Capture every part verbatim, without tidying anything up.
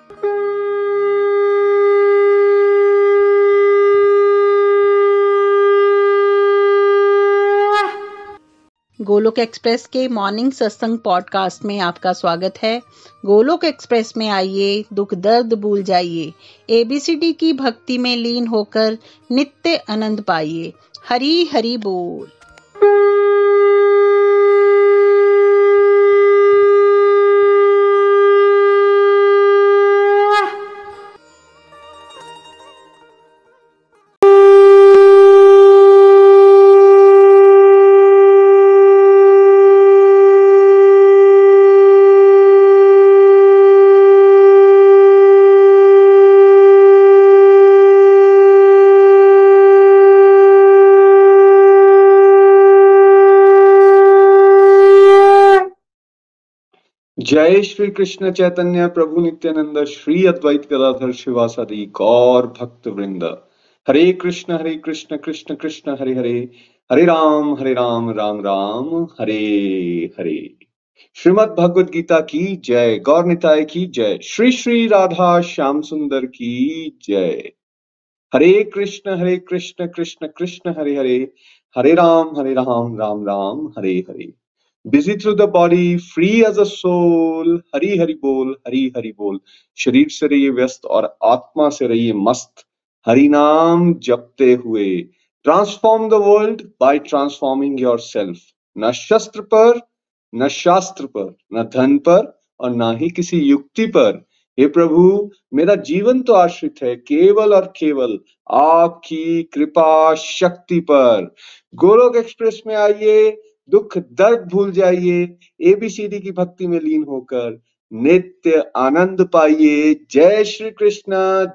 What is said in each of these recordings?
Golok express के morning satsang podcast में आपका स्वागत है। गोलोक एक्सप्रेस में आइए, दुख दर्द भूल जाइए, एबीसीडी की भक्ति में लीन होकर नित्य आनंद पाइए। हरी हरी बोल। जय श्री कृष्ण चैतन्य प्रभु नित्यानंद श्री अद्वैत गदाधर शिवासादि गौर भक्त वृंद। हरे कृष्ण हरे कृष्ण कृष्ण कृष्ण हरे हरे, हरे राम हरे राम राम राम हरे हरे। श्रीमद् भगवद गीता की जय, गौर निताय की जय, श्री श्री राधा श्याम सुंदर की जय। हरे कृष्ण हरे कृष्ण कृष्ण कृष्ण हरे हरे, हरे राम हरे राम राम राम हरे हरे। Busy through the body, free as a soul, Hari Hari बोल हरी हरि बोल। शरीर से रहिए व्यस्त और आत्मा से रहिए मस्त, हरि नाम जपते हुए। Transform the world by transforming yourself. न शस्त्र पर, न शास्त्र पर, न धन पर और न ही किसी युक्ति पर। हे प्रभु, मेरा जीवन तो आश्रित है केवल और केवल आपकी कृपा शक्ति पर। गोलोक एक्सप्रेस में आइए, दुख दर्द भूल जाइए, एबीसीडी की भक्ति में लीन होकर नित्य आनंद पाइए। जय श्री कृष्ण,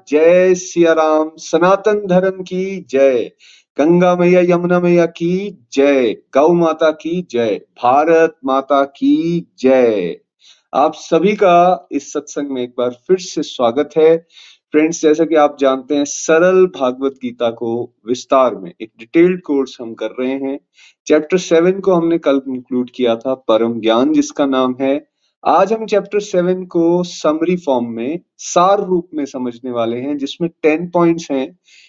जय सिया राम, सनातन धर्म की जय, गंगा मैया यमुना मैया की जय, गौ माता की जय, भारत माता की जय। आप सभी का इस सत्संग में एक बार फिर से स्वागत है। फ्रेंड्स, जैसा कि आप जानते हैं, सरल भागवत गीता को विस्तार में एक डिटेल्ड कोर्स हम कर रहे हैं। चैप्टर सेवन को हमने कल कंक्लूड किया था, परम ज्ञान जिसका नाम है। आज हम चैप्टर सेवन को समरी फॉर्म में, सार रूप में समझने वाले हैं, जिसमें टेन पॉइंट्स हैं।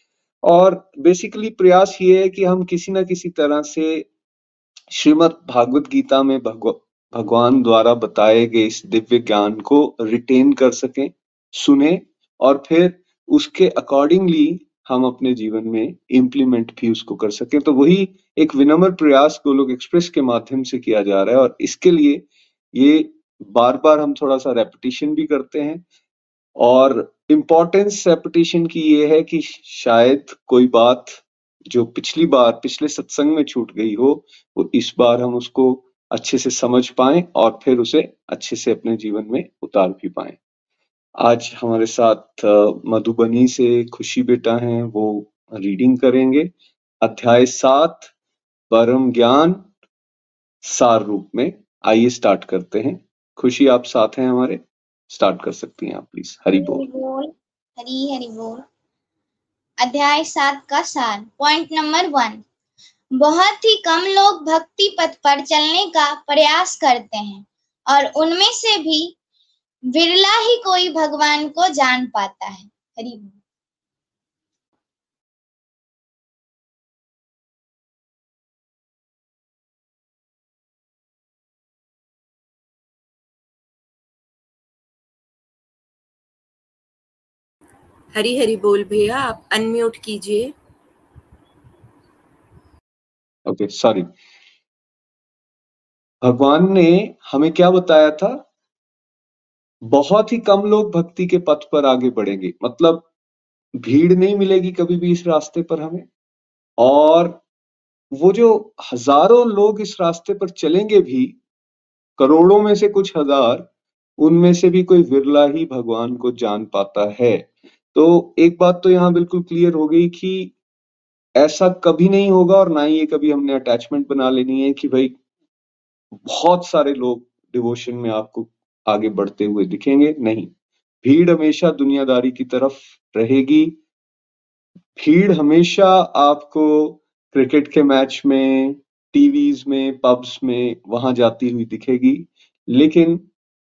और बेसिकली प्रयास ये है कि हम किसी ना किसी तरह से श्रीमद् भागवत गीता में भगव भगवान द्वारा बताए गए इस दिव्य ज्ञान को रिटेन कर सकें, सुने और फिर उसके अकॉर्डिंगली हम अपने जीवन में इम्प्लीमेंट भी उसको कर सकें। तो वही एक विनम्र प्रयास गोलोक एक्सप्रेस के माध्यम से किया जा रहा है और इसके लिए ये बार बार हम थोड़ा सा रेपिटेशन भी करते हैं। और इम्पोर्टेंस रेपिटेशन की ये है कि शायद कोई बात जो पिछली बार पिछले सत्संग में छूट गई हो, वो इस बार हम उसको अच्छे से समझ पाएं और फिर उसे अच्छे से अपने जीवन में उतार भी पाएं। आज हमारे साथ मधुबनी से खुशी बेटा हैं, वो रीडिंग करेंगे अध्याय सात, परम ज्ञान सार रूप में। आइए स्टार्ट करते हैं। खुशी, आप साथ हैं हमारे, स्टार्ट कर सकती हैं आप प्लीज। हरि बोल। हरि हरि बोल। अध्याय सात का सार। Point number one. बहुत ही कम लोग भक्ति पथ पर चलने का प्रयास करते हैं और उनमें से भी विरला ही कोई भगवान को जान पाता है। हरि बोल। हरी हरी बोल भैया, आप अनम्यूट कीजिए। Okay, sorry. भगवान ने हमें क्या बताया था? बहुत ही कम लोग भक्ति के पथ पर आगे बढ़ेंगे, मतलब भीड़ नहीं मिलेगी कभी भी इस रास्ते पर हमें। और वो जो हजारों लोग इस रास्ते पर चलेंगे भी, करोड़ों में से कुछ हजार, उनमें से भी कोई विरला ही भगवान को जान पाता है। तो एक बात तो यहाँ बिल्कुल क्लियर हो गई कि ऐसा कभी नहीं होगा और ना ही ये कभी हमने अटैचमेंट बना लेनी है कि भाई बहुत सारे लोग डिवोशन में आपको आगे बढ़ते हुए दिखेंगे। नहीं, भीड़ हमेशा दुनियादारी की तरफ रहेगी। भीड़ हमेशा आपको क्रिकेट के मैच में, टीवीज में, पब्स में वहां जाती हुई दिखेगी। लेकिन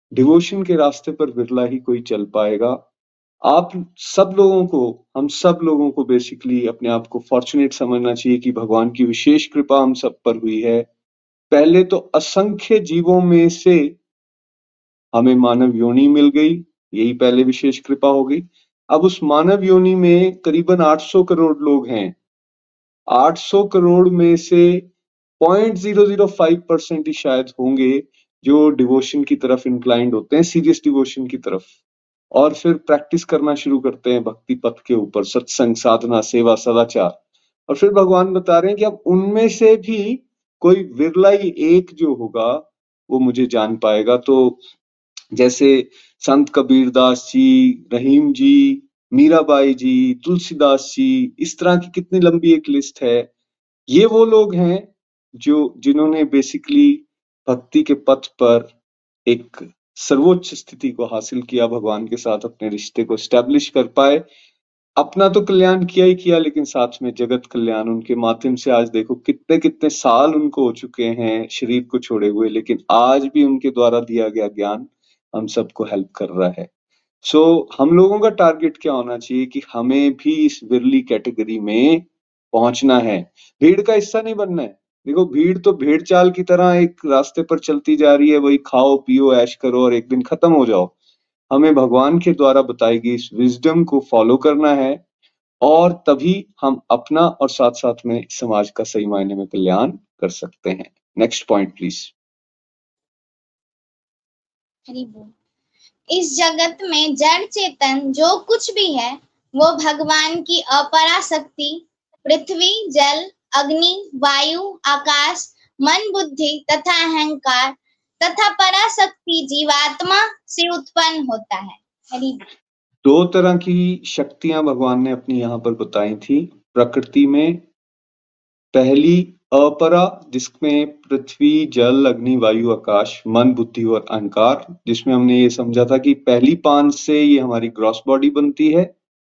डिवोशन के रास्ते पर विरला ही कोई चल पाएगा। आप सब लोगों को, हम सब लोगों को बेसिकली अपने आप को फॉर्चुनेट समझना चाहिए कि भगवान की विशेष कृपा हम सब पर हुई है। पहले तो असंख्य जीवों में से हमें मानव योनि मिल गई, यही पहले विशेष कृपा हो गई। अब उस मानव योनि में करीबन आठ सौ करोड़ लोग हैं। आठ सौ करोड़ में से point zero zero five percent ही शायद होंगे जो डिवोशन की तरफ इंक्लाइंड होते हैं, सीरियस डिवोशन की तरफ, और फिर प्रैक्टिस करना शुरू करते हैं भक्ति पथ के ऊपर, सत्संग, साधना, सेवा, सदाचार। और फिर भगवान बता रहे हैं कि अब उनमें से भी कोई विरला ही एक जो होगा वो मुझे जान पाएगा। तो जैसे संत कबीरदास जी, रहीम जी, मीराबाई जी, तुलसीदास जी, इस तरह की कितनी लंबी एक लिस्ट है। ये वो लोग हैं जो जिन्होंने बेसिकली भक्ति के पथ पर एक सर्वोच्च स्थिति को हासिल किया, भगवान के साथ अपने रिश्ते को स्टैब्लिश कर पाए। अपना तो कल्याण किया ही किया, लेकिन साथ में जगत कल्याण उनके माध्यम से आज देखो कितने कितने साल उनको हो चुके हैं शरीर को छोड़े हुए, लेकिन आज भी उनके द्वारा दिया गया ज्ञान हम सबको हेल्प कर रहा है। सो so, हम लोगों का टारगेट क्या होना चाहिए कि हमें भी इस विरली कैटेगरी में पहुंचना है, भीड़ का हिस्सा नहीं बनना है। देखो भीड़ तो भेड़ चाल की तरह एक रास्ते पर चलती जा रही है, वही खाओ पियो ऐश करो और एक दिन खत्म हो जाओ। हमें भगवान के द्वारा बताई गई इस विजडम को फॉलो करना है, और तभी हम अपना और साथ साथ में समाज का सही मायने में कल्याण कर सकते हैं। Next point please. हरि बोल। इस जगत में जड़ चेतन जो कुछ भी है वो भगवान की अपराशक्ति, पृथ्वी, जल, अग्नि, वायु, आकाश, मन, बुद्धि तथा अहंकार तथा पराशक्ति जीवात्मा से उत्पन्न होता है। हरि बोल। दो तरह की शक्तियां भगवान ने अपनी यहाँ पर बताई थी प्रकृति में। पहली अपरा, जिसमें पृथ्वी, जल, अग्नि, वायु, आकाश, मन, बुद्धि और अहंकार, जिसमें हमने ये समझा था कि पहली पांच से ये हमारी ग्रॉस बॉडी बनती है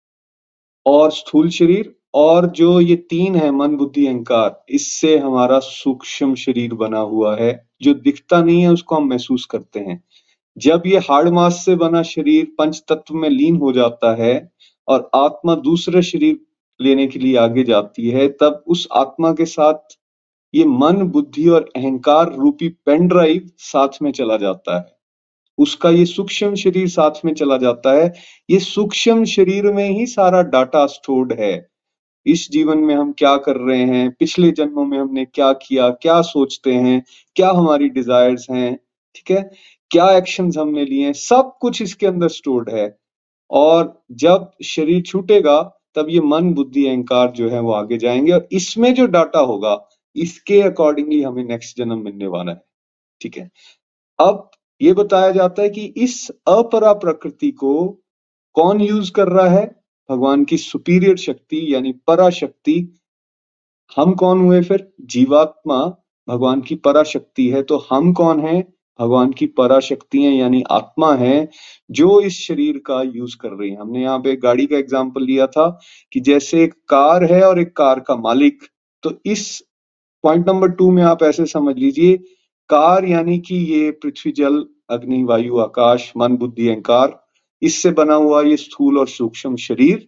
और स्थूल शरीर, और जो ये तीन है मन, बुद्धि, अहंकार, इससे हमारा सूक्ष्म शरीर बना हुआ है जो दिखता नहीं है, उसको हम महसूस करते हैं। जब ये हार्ड मास से बना शरीर पंच तत्व में लीन हो जाता है और आत्मा दूसरे शरीर लेने के लिए आगे जाती है, तब उस आत्मा के साथ ये मन, बुद्धि और अहंकार रूपी पेन ड्राइव साथ में चला जाता है, उसका ये सूक्ष्म शरीर साथ में चला जाता है। ये सूक्ष्म शरीर में ही सारा डाटा स्टोर्ड है। इस जीवन में हम क्या कर रहे हैं, पिछले जन्मों में हमने क्या किया, क्या सोचते हैं, क्या हमारी डिजायर्स हैं, ठीक है, क्या एक्शंस हमने लिए हैं, सब कुछ इसके अंदर स्टोर्ड है। और जब शरीर छूटेगा तब ये मन, बुद्धि, अहंकार जो है वो आगे जाएंगे और इसमें जो डाटा होगा इसके अकॉर्डिंगली हमें नेक्स्ट जन्म मिलने वाला है। ठीक है, अब ये बताया जाता है कि इस अपरा प्रकृति को कौन यूज कर रहा है? भगवान की सुपीरियर शक्ति यानी पराशक्ति। हम कौन हुए फिर? जीवात्मा भगवान की पराशक्ति है। तो हम कौन है? भगवान की पराशक्ति है यानी आत्मा है जो इस शरीर का यूज कर रही है। हमने यहाँ पे गाड़ी का एग्जाम्पल लिया था कि जैसे एक कार है और एक कार का मालिक, तो इस पॉइंट नंबर टू में आप ऐसे समझ लीजिए, कार यानी कि ये पृथ्वी, जल, अग्नि, वायु, आकाश, मन, बुद्धि, अहंकार, इससे बना हुआ ये स्थूल और सूक्ष्म शरीर,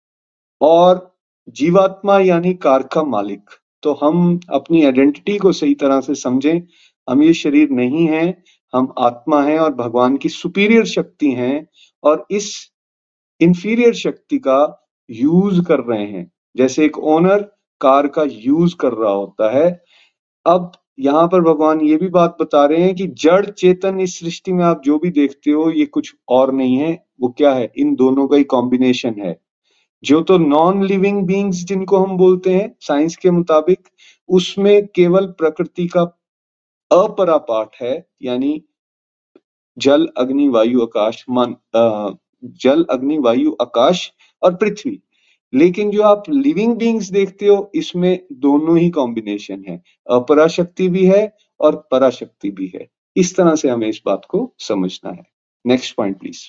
और जीवात्मा यानी कार का मालिक। तो हम अपनी आइडेंटिटी को सही तरह से समझें, हम ये शरीर नहीं है, हम आत्मा हैं और भगवान की सुपीरियर शक्ति हैं, और इस इंफीरियर शक्ति का यूज कर रहे हैं जैसे एक ओनर कार का यूज कर रहा होता है। अब यहाँ पर भगवान ये भी बात बता रहे हैं कि जड़ चेतन इस सृष्टि में आप जो भी देखते हो ये कुछ और नहीं है, वो क्या है? इन दोनों का ही कॉम्बिनेशन है। जो तो नॉन लिविंग बीइंग्स जिनको हम बोलते हैं साइंस के मुताबिक, उसमें केवल प्रकृति का अपरा पार्ट है, यानी जल, अग्नि, वायु, आकाश, मन, जल, अग्नि, वायु, आकाश और पृथ्वी। लेकिन जो आप लिविंग बीइंग्स देखते हो इसमें दोनों ही कॉम्बिनेशन है, अपराशक्ति भी है और पराशक्ति भी है। इस तरह से हमें इस बात को समझना है। Next point please.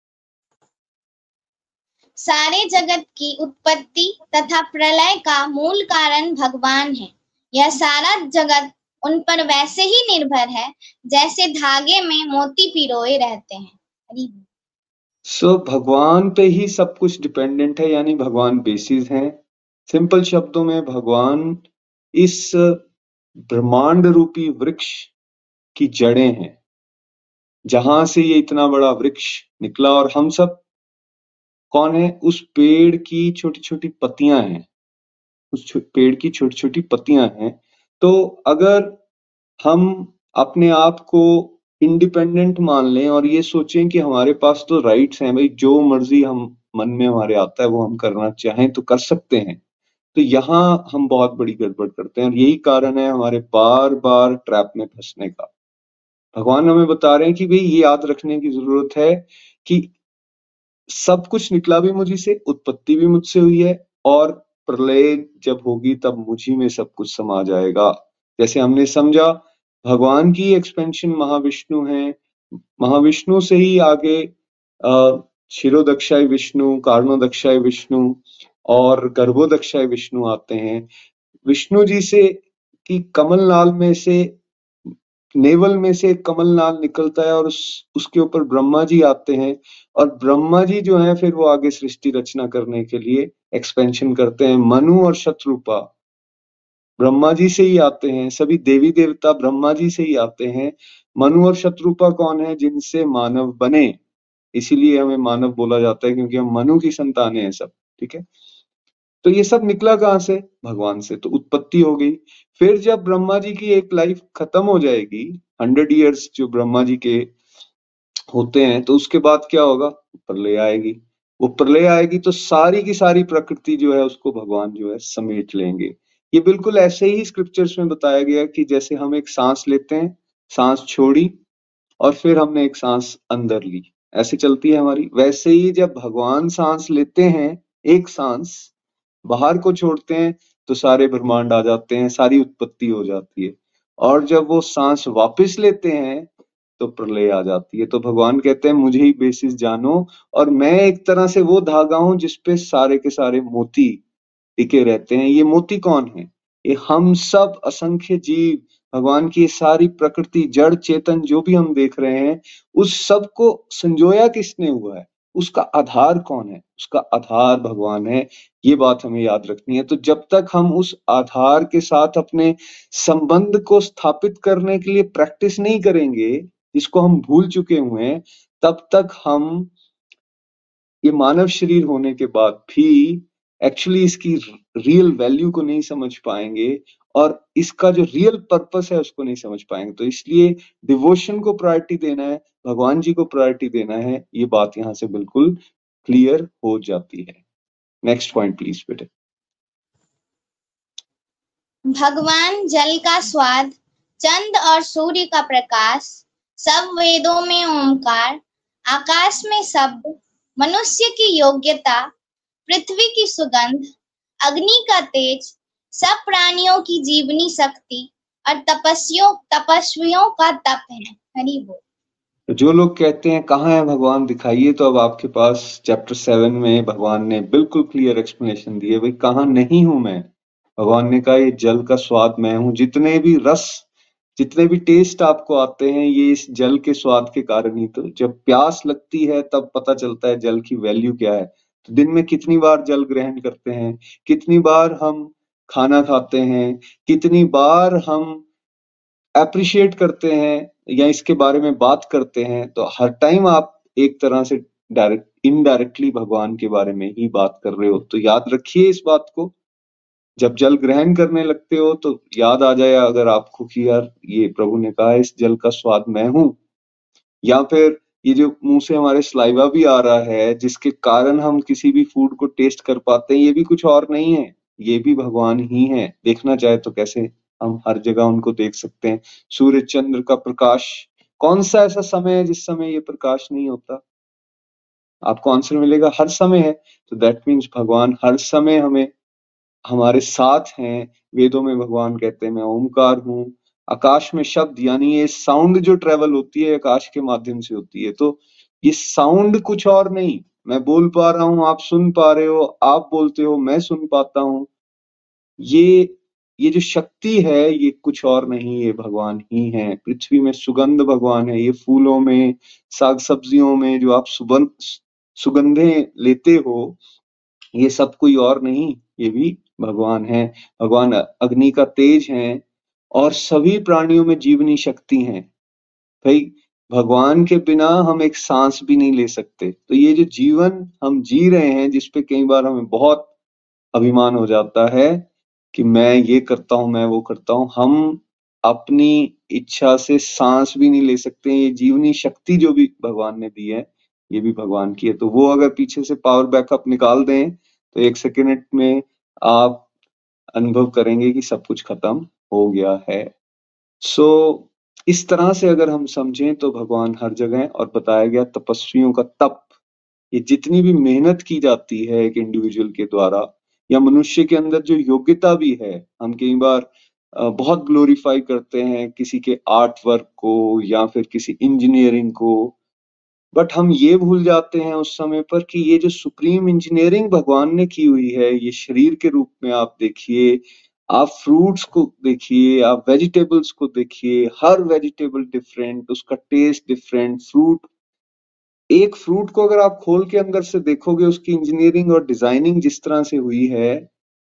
सारे जगत की उत्पत्ति तथा प्रलय का मूल कारण भगवान है। यह सारा जगत उन पर वैसे ही निर्भर है जैसे धागे में मोती पिरोए रहते हैं। हरि बोल। सो so, भगवान पे ही सब कुछ डिपेंडेंट है, यानी भगवान बेसिस हैं। सिंपल शब्दों में भगवान इस ब्रह्मांड रूपी वृक्ष की जड़ें हैं, जहां से ये इतना बड़ा वृक्ष निकला, और हम सब कौन है? उस पेड़ की छोटी छोटी पत्तियां हैं, उस पेड़ की छोटी छोटी पत्तियां हैं। तो अगर हम अपने आप को इंडिपेंडेंट मान लें और ये सोचें कि हमारे पास तो राइट्स हैं भाई, जो मर्जी हम मन में हमारे आता है वो हम करना चाहें तो कर सकते हैं, तो यहाँ हम बहुत बड़ी गड़बड़ करते हैं, और यही कारण है हमारे बार बार ट्रैप में फंसने का। भगवान हमें बता रहे हैं कि भाई ये याद रखने की जरूरत है कि सब कुछ निकला भी मुझी से, उत्पत्ति भी मुझसे हुई है, और प्रलय जब होगी तब मुझी में सब कुछ समा जाएगा। जैसे हमने समझा, भगवान की एक्सपेंशन महाविष्णु है, महाविष्णु से ही आगे क्षीरोदक्षाय विष्णु, कारणोदक्षाय विष्णु और गर्भोदक्षाय विष्णु आते हैं। विष्णु जी से कि कमलनाल में से, नेवल में से कमलनाल निकलता है और उस उसके ऊपर ब्रह्मा जी आते हैं, और ब्रह्मा जी जो है फिर वो आगे सृष्टि रचना करने के लिए एक्सपेंशन करते हैं। मनु और शत्रुपा ब्रह्मा जी से ही आते हैं, सभी देवी देवता ब्रह्मा जी से ही आते हैं। मनु और शत्रुपा कौन है? जिनसे मानव बने, इसीलिए हमें मानव बोला जाता है क्योंकि हम मनु की संतानें हैं सब, ठीक है। तो ये सब निकला कहां से? भगवान से। तो उत्पत्ति हो गई। फिर जब ब्रह्मा जी की एक लाइफ खत्म हो जाएगी, हंड्रेड इयर्स जो ब्रह्मा जी के होते हैं, तो उसके बाद क्या होगा? प्रलय आएगी। वो प्रलय आएगी तो सारी की सारी प्रकृति जो है उसको भगवान जो है समेट लेंगे। ये बिल्कुल ऐसे ही स्क्रिप्चर्स में बताया गया कि जैसे हम एक सांस लेते हैं, सांस छोड़ी और फिर हमने एक सांस अंदर ली, ऐसे चलती है हमारी। वैसे ही जब भगवान सांस लेते हैं, एक सांस बाहर को छोड़ते हैं तो सारे ब्रह्मांड आ जाते हैं, सारी उत्पत्ति हो जाती है, और जब वो सांस वापस लेते हैं तो प्रलय आ जाती है। तो भगवान कहते हैं मुझे ही बेसिस जानो, और मैं एक तरह से वो धागा हूं जिसपे सारे के सारे मोती टिके रहते हैं। ये मोती कौन है? ये हम सब असंख्य जीव, भगवान की सारी प्रकृति, जड़ चेतन जो भी हम देख रहे हैं, उस सब को संजोया किसने हुआ है? उसका आधार कौन है? उसका आधार भगवान है। ये बात हमें याद रखनी है। तो जब तक हम उस आधार के साथ अपने संबंध को स्थापित करने के लिए प्रैक्टिस नहीं करेंगे, जिसको हम भूल चुके हुए हैं, तब तक हम ये मानव शरीर होने के बाद भी एक्चुअली इसकी रियल वैल्यू को नहीं समझ पाएंगे, और इसका जो रियल पर्पस है उसको नहीं समझ पाएंगे। तो इसलिए डिवोशन को प्रायोरिटी देना है, भगवान जी को प्रायोरिटी देना है। ये बात यहाँ से बिल्कुल क्लियर हो जाती है। नेक्स्ट पॉइंट प्लीज बेटे। भगवान जल का स्वाद, चंद और सूर्य का प्रकाश, सब वेदों में ओमकार, आकाश में शब्द, मनुष्य की योग्यता, पृथ्वी की सुगंध, अग्नि का तेज, सब प्राणियों की जीवनी शक्ति और तपस्वियों तपस्वियों का तप है। हरि बोल। जो लोग कहते हैं कहाँ है भगवान, दिखाइए, तो अब आपके पास चैप्टर सेवन में भगवान ने बिल्कुल क्लियर एक्सप्लेनेशन दी है। भाई कहाँ नहीं हूं मैं? भगवान ने कहा ये जल का स्वाद मैं हूं। जितने भी रस, जितने भी टेस्ट आपको आते हैं, ये इस जल के स्वाद के कारण ही। तो जब प्यास लगती है तब पता चलता है जल की वैल्यू क्या है। तो दिन में कितनी बार जल ग्रहण करते हैं, कितनी बार हम खाना खाते हैं, कितनी बार हम अप्रिशिएट करते हैं या इसके बारे में बात करते हैं, तो हर टाइम आप एक तरह से डायरेक्ट इनडायरेक्टली भगवान के बारे में ही बात कर रहे हो। तो याद रखिए इस बात को। जब जल ग्रहण करने लगते हो तो याद आ जाए अगर आपको कि यार ये प्रभु ने कहा इस जल का स्वाद मैं हूं, या फिर ये जो मुंह से हमारे सलाइवा भी आ रहा है जिसके कारण हम किसी भी फूड को टेस्ट कर पाते हैं, ये भी कुछ और नहीं है, ये भी भगवान ही है। देखना चाहे तो कैसे हम हर जगह उनको देख सकते हैं। सूर्य चंद्र का प्रकाश, कौन सा ऐसा समय है जिस समय ये प्रकाश नहीं होता? आपको आंसर मिलेगा हर समय है। तो दैट मीन्स भगवान हर समय हमें हमारे साथ हैं। वेदों में भगवान कहते हैं मैं ओमकार हूं। आकाश में शब्द, यानी ये साउंड जो ट्रेवल होती है आकाश के माध्यम से होती है। तो ये साउंड कुछ और नहीं, मैं बोल पा रहा हूं, आप सुन पा रहे हो, आप बोलते हो, मैं सुन पाता हूं। ये ये जो शक्ति है ये कुछ और नहीं, ये भगवान ही है। पृथ्वी में सुगंध भगवान है, ये फूलों में, साग सब्जियों में जो आप सुगंध सुगंधें लेते हो, ये सब कोई और नहीं, ये भी भगवान है। भगवान अग्नि का तेज है और सभी प्राणियों में जीवनी शक्ति है। भाई भगवान के बिना हम एक सांस भी नहीं ले सकते। तो ये जो जीवन हम जी रहे हैं, जिसपे कई बार हमें बहुत अभिमान हो जाता है कि मैं ये करता हूं, मैं वो करता हूं, हम अपनी इच्छा से सांस भी नहीं ले सकते। ये जीवनी शक्ति जो भी भगवान ने दी है, ये भी भगवान की है। तो वो अगर पीछे से पावर बैकअप निकाल दें तो एक सेकेंड में आप अनुभव करेंगे कि सब कुछ खत्म हो गया है। सो so, इस तरह से अगर हम समझें तो भगवान हर जगह, और बताया गया तपस्वियों का तप, ये जितनी भी मेहनत की जाती है एक इंडिविजुअल के द्वारा या मनुष्य के अंदर जो योग्यता भी है, हम कई बार बहुत ग्लोरीफाई करते हैं किसी के आर्ट वर्क को या फिर किसी इंजीनियरिंग को, बट हम ये भूल जाते हैं उस समय पर कि ये जो सुप्रीम इंजीनियरिंग भगवान ने की हुई है, ये शरीर के रूप में आप देखिए, आप फ्रूट्स को देखिए, आप वेजिटेबल्स को देखिए, हर वेजिटेबल डिफरेंट, उसका टेस्ट डिफरेंट। फ्रूट, एक फ्रूट को अगर आप खोल के अंदर से देखोगे, उसकी इंजीनियरिंग और डिजाइनिंग जिस तरह से हुई है,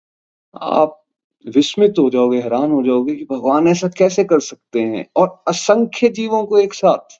आप विस्मित हो जाओगे, हैरान हो जाओगे कि भगवान ऐसा कैसे कर सकते हैं। और असंख्य जीवों को एक साथ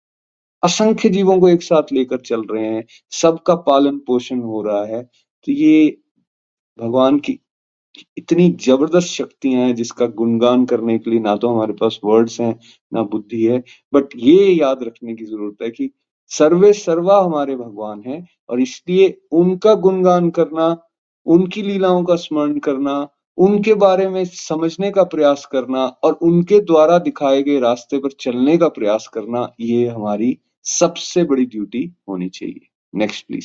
असंख्य जीवों को एक साथ लेकर चल रहे हैं, सबका पालन पोषण हो रहा है। तो ये भगवान की इतनी जबरदस्त शक्तियां हैं जिसका गुणगान करने के लिए ना तो हमारे पास वर्ड्स हैं ना बुद्धि है। बट ये याद रखने की जरूरत है कि सर्वे सर्वा हमारे भगवान हैं, और इसलिए उनका गुणगान करना, उनकी लीलाओं का स्मरण करना, उनके बारे में समझने का प्रयास करना और उनके द्वारा दिखाए गए रास्ते पर चलने का प्रयास करना, ये हमारी सबसे बड़ी ड्यूटी होनी चाहिए। Next please.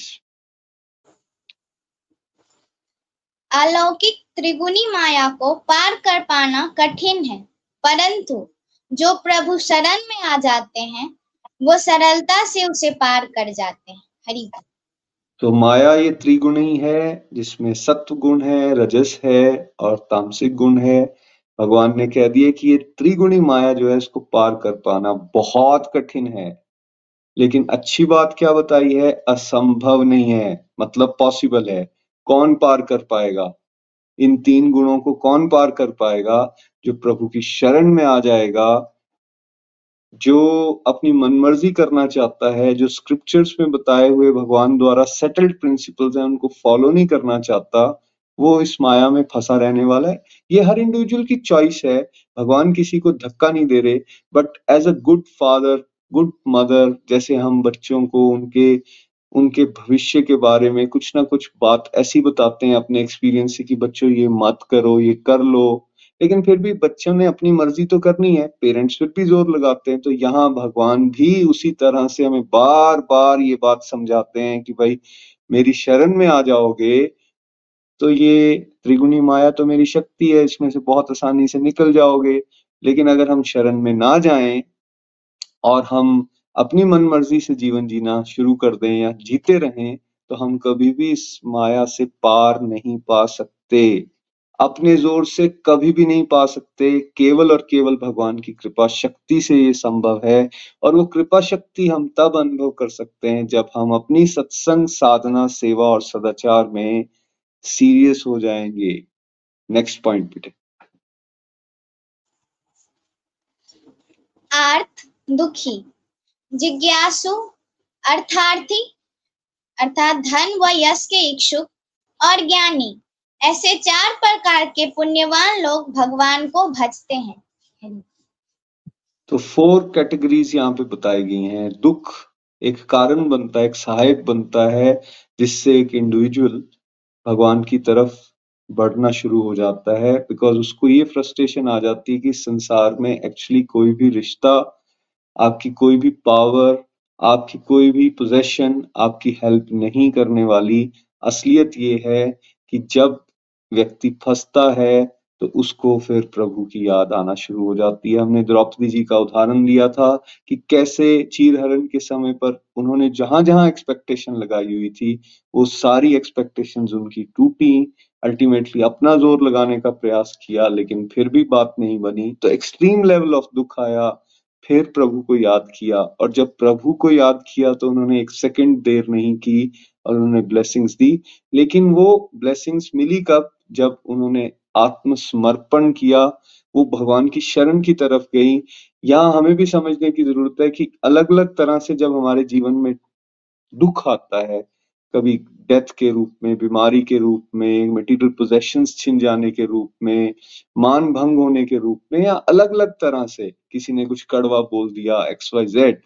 अलौकिक त्रिगुणी माया को पार कर पाना कठिन है, परंतु जो प्रभु शरण में आ जाते हैं वो सरलता से उसे पार कर जाते हैं। हरि। तो माया ये त्रिगुणी है, जिसमें सत्व गुण है, रजस है और तामसिक गुण है। भगवान ने कह दिया कि ये त्रिगुणी माया जो है, इसको पार कर पाना बहुत कठिन है। लेकिन अच्छी बात क्या बताई है? असंभव नहीं है, मतलब पॉसिबल है। कौन पार कर पाएगा इन तीन गुणों को? कौन पार कर पाएगा? जो प्रभु की शरण में आ जाएगा, जो अपनी मनमर्जी करना चाहता है, जो स्क्रिप्चर्स में बताए हुए भगवान द्वारा सेटल्ड प्रिंसिपल्स हैं उनको फॉलो नहीं करना चाहता, वो इस माया में फंसा रहने वाला है। ये हर इंडिविजुअल की चॉइस है। भगवान किसी को धक्का नहीं दे रहे, but as a good father, good mother, जैसे हम बच्चों को उनके उनके भविष्य के बारे में कुछ ना कुछ बात ऐसी बताते हैं अपने एक्सपीरियंस से कि बच्चों ये मत करो, ये कर लो, लेकिन फिर भी बच्चों ने अपनी मर्जी तो करनी है, पेरेंट्स फिर भी जोर लगाते हैं। तो यहाँ भगवान भी उसी तरह से हमें बार बार ये बात समझाते हैं कि भाई मेरी शरण में आ जाओगे तो ये त्रिगुणी माया तो मेरी शक्ति है, इसमें से बहुत आसानी से निकल जाओगे। लेकिन अगर हम शरण में ना जाएं और हम अपनी मन मर्जी से जीवन जीना शुरू कर दें या जीते रहें, तो हम कभी भी इस माया से पार नहीं पा सकते, अपने जोर से कभी भी नहीं पा सकते। केवल और केवल भगवान की कृपा शक्ति से ये संभव है, और वो कृपा शक्ति हम तब अनुभव कर सकते हैं जब हम अपनी सत्संग, साधना, सेवा और सदाचार में सीरियस हो जाएंगे। नेक्स्ट पॉइंट बेटे। आर्थ दुखी, जिज्ञासु, अर्थार्थी अर्थात धन व यश के इच्छुक, और ज्ञानी, ऐसे चार प्रकार के पुण्यवान लोग भगवान को भजते हैं। तो फोर कैटेगरीज यहाँ पे बताई गई हैं। दुख एक कारण बनता है, एक सहायक बनता है, जिससे एक इंडिविजुअल भगवान की तरफ बढ़ना शुरू हो जाता है, बिकॉज उसको ये फ्रस्ट्रेशन आ जाती है कि संसार में एक्चुअली कोई भी रिश्ता, आपकी कोई भी पावर, आपकी कोई भी पोजेशन आपकी हेल्प नहीं करने वाली। असलियत ये है कि जब व्यक्ति फंसता है तो उसको फिर प्रभु की याद आना शुरू हो जाती है। हमने द्रौपदी जी का उदाहरण लिया था कि कैसे चीरहरण के समय पर उन्होंने जहां जहां एक्सपेक्टेशन लगाई हुई थी वो सारी एक्सपेक्टेशंस उनकी टूटी। अल्टीमेटली अपना जोर लगाने का प्रयास किया लेकिन फिर भी बात नहीं बनी, तो एक्सट्रीम लेवल ऑफ दुख आया। फिर प्रभु को याद किया और जब प्रभु को याद किया तो उन्होंने एक सेकंड देर नहीं की और उन्होंने ब्लेसिंग्स दी। लेकिन वो ब्लेसिंग्स मिली कब? जब उन्होंने आत्मसमर्पण किया, वो भगवान की शरण की तरफ गई। यहाँ हमें भी समझने की जरूरत है कि अलग अलग तरह से जब हमारे जीवन में दुख आता है, कभी डेथ के रूप में, बीमारी के रूप में, मटेरियल पोजेशंस छिन जाने के रूप में, मान भंग होने के रूप में, या अलग अलग तरह से किसी ने कुछ कड़वा बोल दिया, एक्स वाई जेड,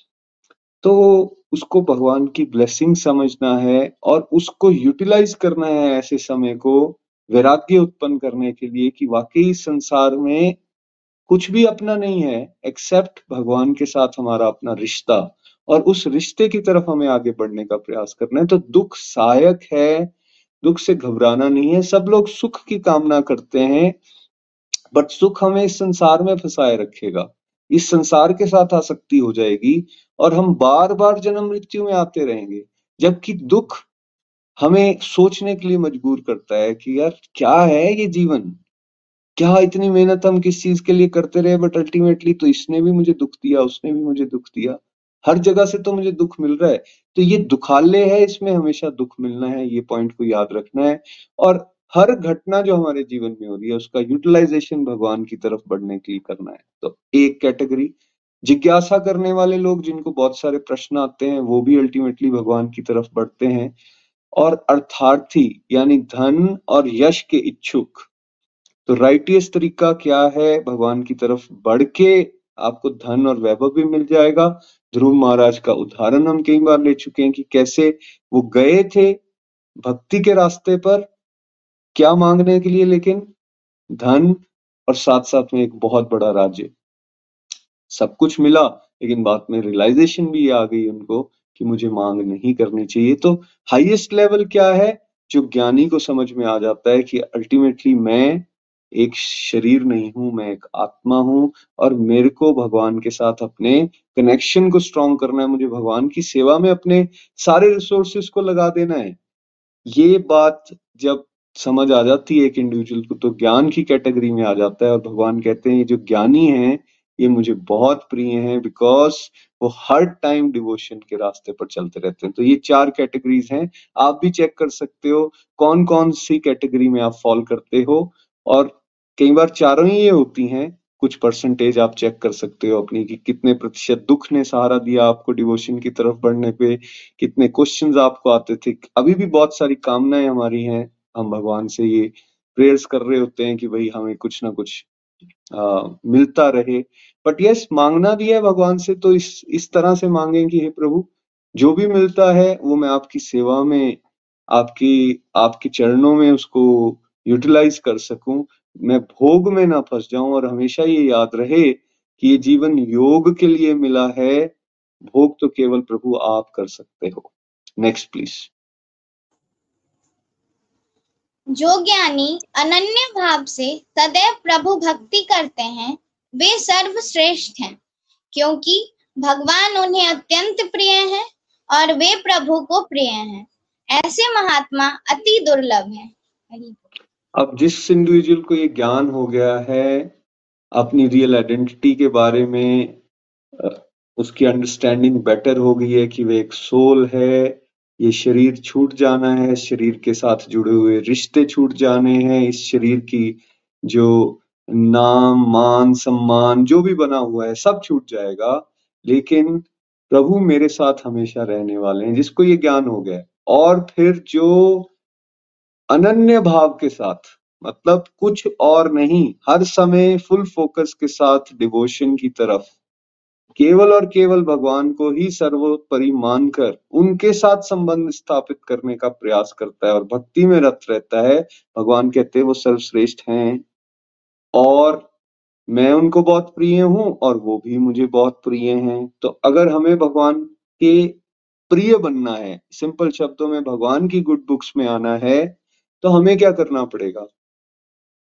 तो उसको भगवान की ब्लेसिंग समझना है और उसको यूटिलाइज करना है ऐसे समय को वैराग्य उत्पन्न करने के लिए कि वाकई संसार में कुछ भी अपना नहीं है एक्सेप्ट भगवान के साथ हमारा अपना रिश्ता, और उस रिश्ते की तरफ हमें आगे बढ़ने का प्रयास करना है। तो दुख सहायक है, दुख से घबराना नहीं है। सब लोग सुख की कामना करते हैं, बट सुख हमें इस संसार में फंसाए रखेगा, इस संसार के साथ आसक्ति हो जाएगी और हम बार बार जन्म मृत्यु में आते रहेंगे। जबकि दुख हमें सोचने के लिए मजबूर करता है कि यार क्या है ये जीवन, क्या इतनी मेहनत हम किस चीज के लिए करते रहे, बट अल्टीमेटली तो इसने भी मुझे दुख दिया, उसने भी मुझे दुख दिया, हर जगह से तो मुझे दुख मिल रहा है। तो ये दुखालय है, इसमें हमेशा दुख मिलना है, ये पॉइंट को याद रखना है। और हर घटना जो हमारे जीवन में हो रही है उसका यूटिलाइजेशन भगवान की तरफ बढ़ने के लिए करना है। तो एक कैटेगरी जिज्ञासा करने वाले लोग, जिनको बहुत सारे प्रश्न आते हैं, वो भी अल्टीमेटली भगवान की तरफ बढ़ते हैं। और अर्थार्थी यानी धन और यश के इच्छुक, तो राइटियस तरीका क्या है? भगवान की तरफ बढ़ के आपको धन और वैभव भी मिल जाएगा। ध्रुव महाराज का उदाहरण हम कई बार ले चुके हैं कि कैसे वो गए थे भक्ति के रास्ते पर, क्या मांगने के लिए? लेकिन धन और साथ साथ में एक बहुत बड़ा राज्य। सब कुछ मिला लेकिन बाद में रियलाइजेशन भी आ गई उनको कि मुझे मांग नहीं करनी चाहिए। तो हाईएस्ट लेवल क्या है? जो ज्ञानी को समझ में आ जाता है कि अल्टीमेटली मैं एक शरीर नहीं हूं, मैं एक आत्मा हूं और मेरे को भगवान के साथ अपने कनेक्शन को स्ट्रॉन्ग करना है, मुझे भगवान की सेवा में अपने सारे रिसोर्सेस को लगा देना है। ये बात जब समझ आ जाती है एक इंडिविजुअल को, तो ज्ञान की कैटेगरी में आ जाता है और भगवान कहते हैं ये जो ज्ञानी हैं ये मुझे बहुत प्रिय हैं, बिकॉज वो हर टाइम डिवोशन के रास्ते पर चलते रहते हैं। तो ये चार कैटेगरीज हैं, आप भी चेक कर सकते हो कौन कौन सी कैटेगरी में आप फॉल करते हो। और कई बार चारों ही ये होती हैं, कुछ परसेंटेज आप चेक कर सकते हो अपनी कि कितने प्रतिशत दुख ने सहारा दिया आपको डिवोशन की तरफ बढ़ने पे, कितने क्वेश्चंस आपको आते थे। अभी भी बहुत सारी कामनाएं हमारी हैं, हम भगवान से ये प्रेयर्स कर रहे होते हैं कि भाई हमें कुछ ना कुछ आ, मिलता रहे। बट यस, मांगना भी है भगवान से, तो इस इस तरह से मांगें कि हे प्रभु जो भी मिलता है वो मैं आपकी सेवा में, आपकी आपके चरणों में उसको यूटिलाइज कर सकूं, मैं भोग में ना फंस जाऊं। और हमेशा ये याद रहे कि ये जीवन योग के लिए मिला है, भोग तो केवल प्रभु आप कर सकते हो। Next please. जो ज्ञानी अनन्य भाव से सदैव प्रभु भक्ति करते हैं वे सर्वश्रेष्ठ हैं, क्योंकि भगवान उन्हें अत्यंत प्रिय हैं और वे प्रभु को प्रिय हैं। ऐसे महात्मा अति दुर्लभ हैं। अब जिस इंडिविजुअल को ये ज्ञान हो गया है अपनी रियल आइडेंटिटी के बारे में, उसकी अंडरस्टैंडिंग बेटर हो गई है कि वे एक सोल है, ये शरीर छूट जाना है, शरीर के साथ जुड़े हुए रिश्ते छूट जाने हैं, इस शरीर की जो नाम मान सम्मान जो भी बना हुआ है सब छूट जाएगा, लेकिन प्रभु मेरे साथ हमेशा रहने वाले हैं। जिसको ये ज्ञान हो गया, और फिर जो अनन्य भाव के साथ, मतलब कुछ और नहीं, हर समय फुल फोकस के साथ डिवोशन की तरफ, केवल और केवल भगवान को ही सर्वोपरि मानकर उनके साथ संबंध स्थापित करने का प्रयास करता है और भक्ति में रत रहता है, भगवान कहते हैं वो सर्वश्रेष्ठ हैं और मैं उनको बहुत प्रिय हूं और वो भी मुझे बहुत प्रिय हैं। तो अगर हमें भगवान के प्रिय बनना है, सिंपल शब्दों में भगवान की गुड बुक्स में आना है, तो हमें क्या करना पड़ेगा?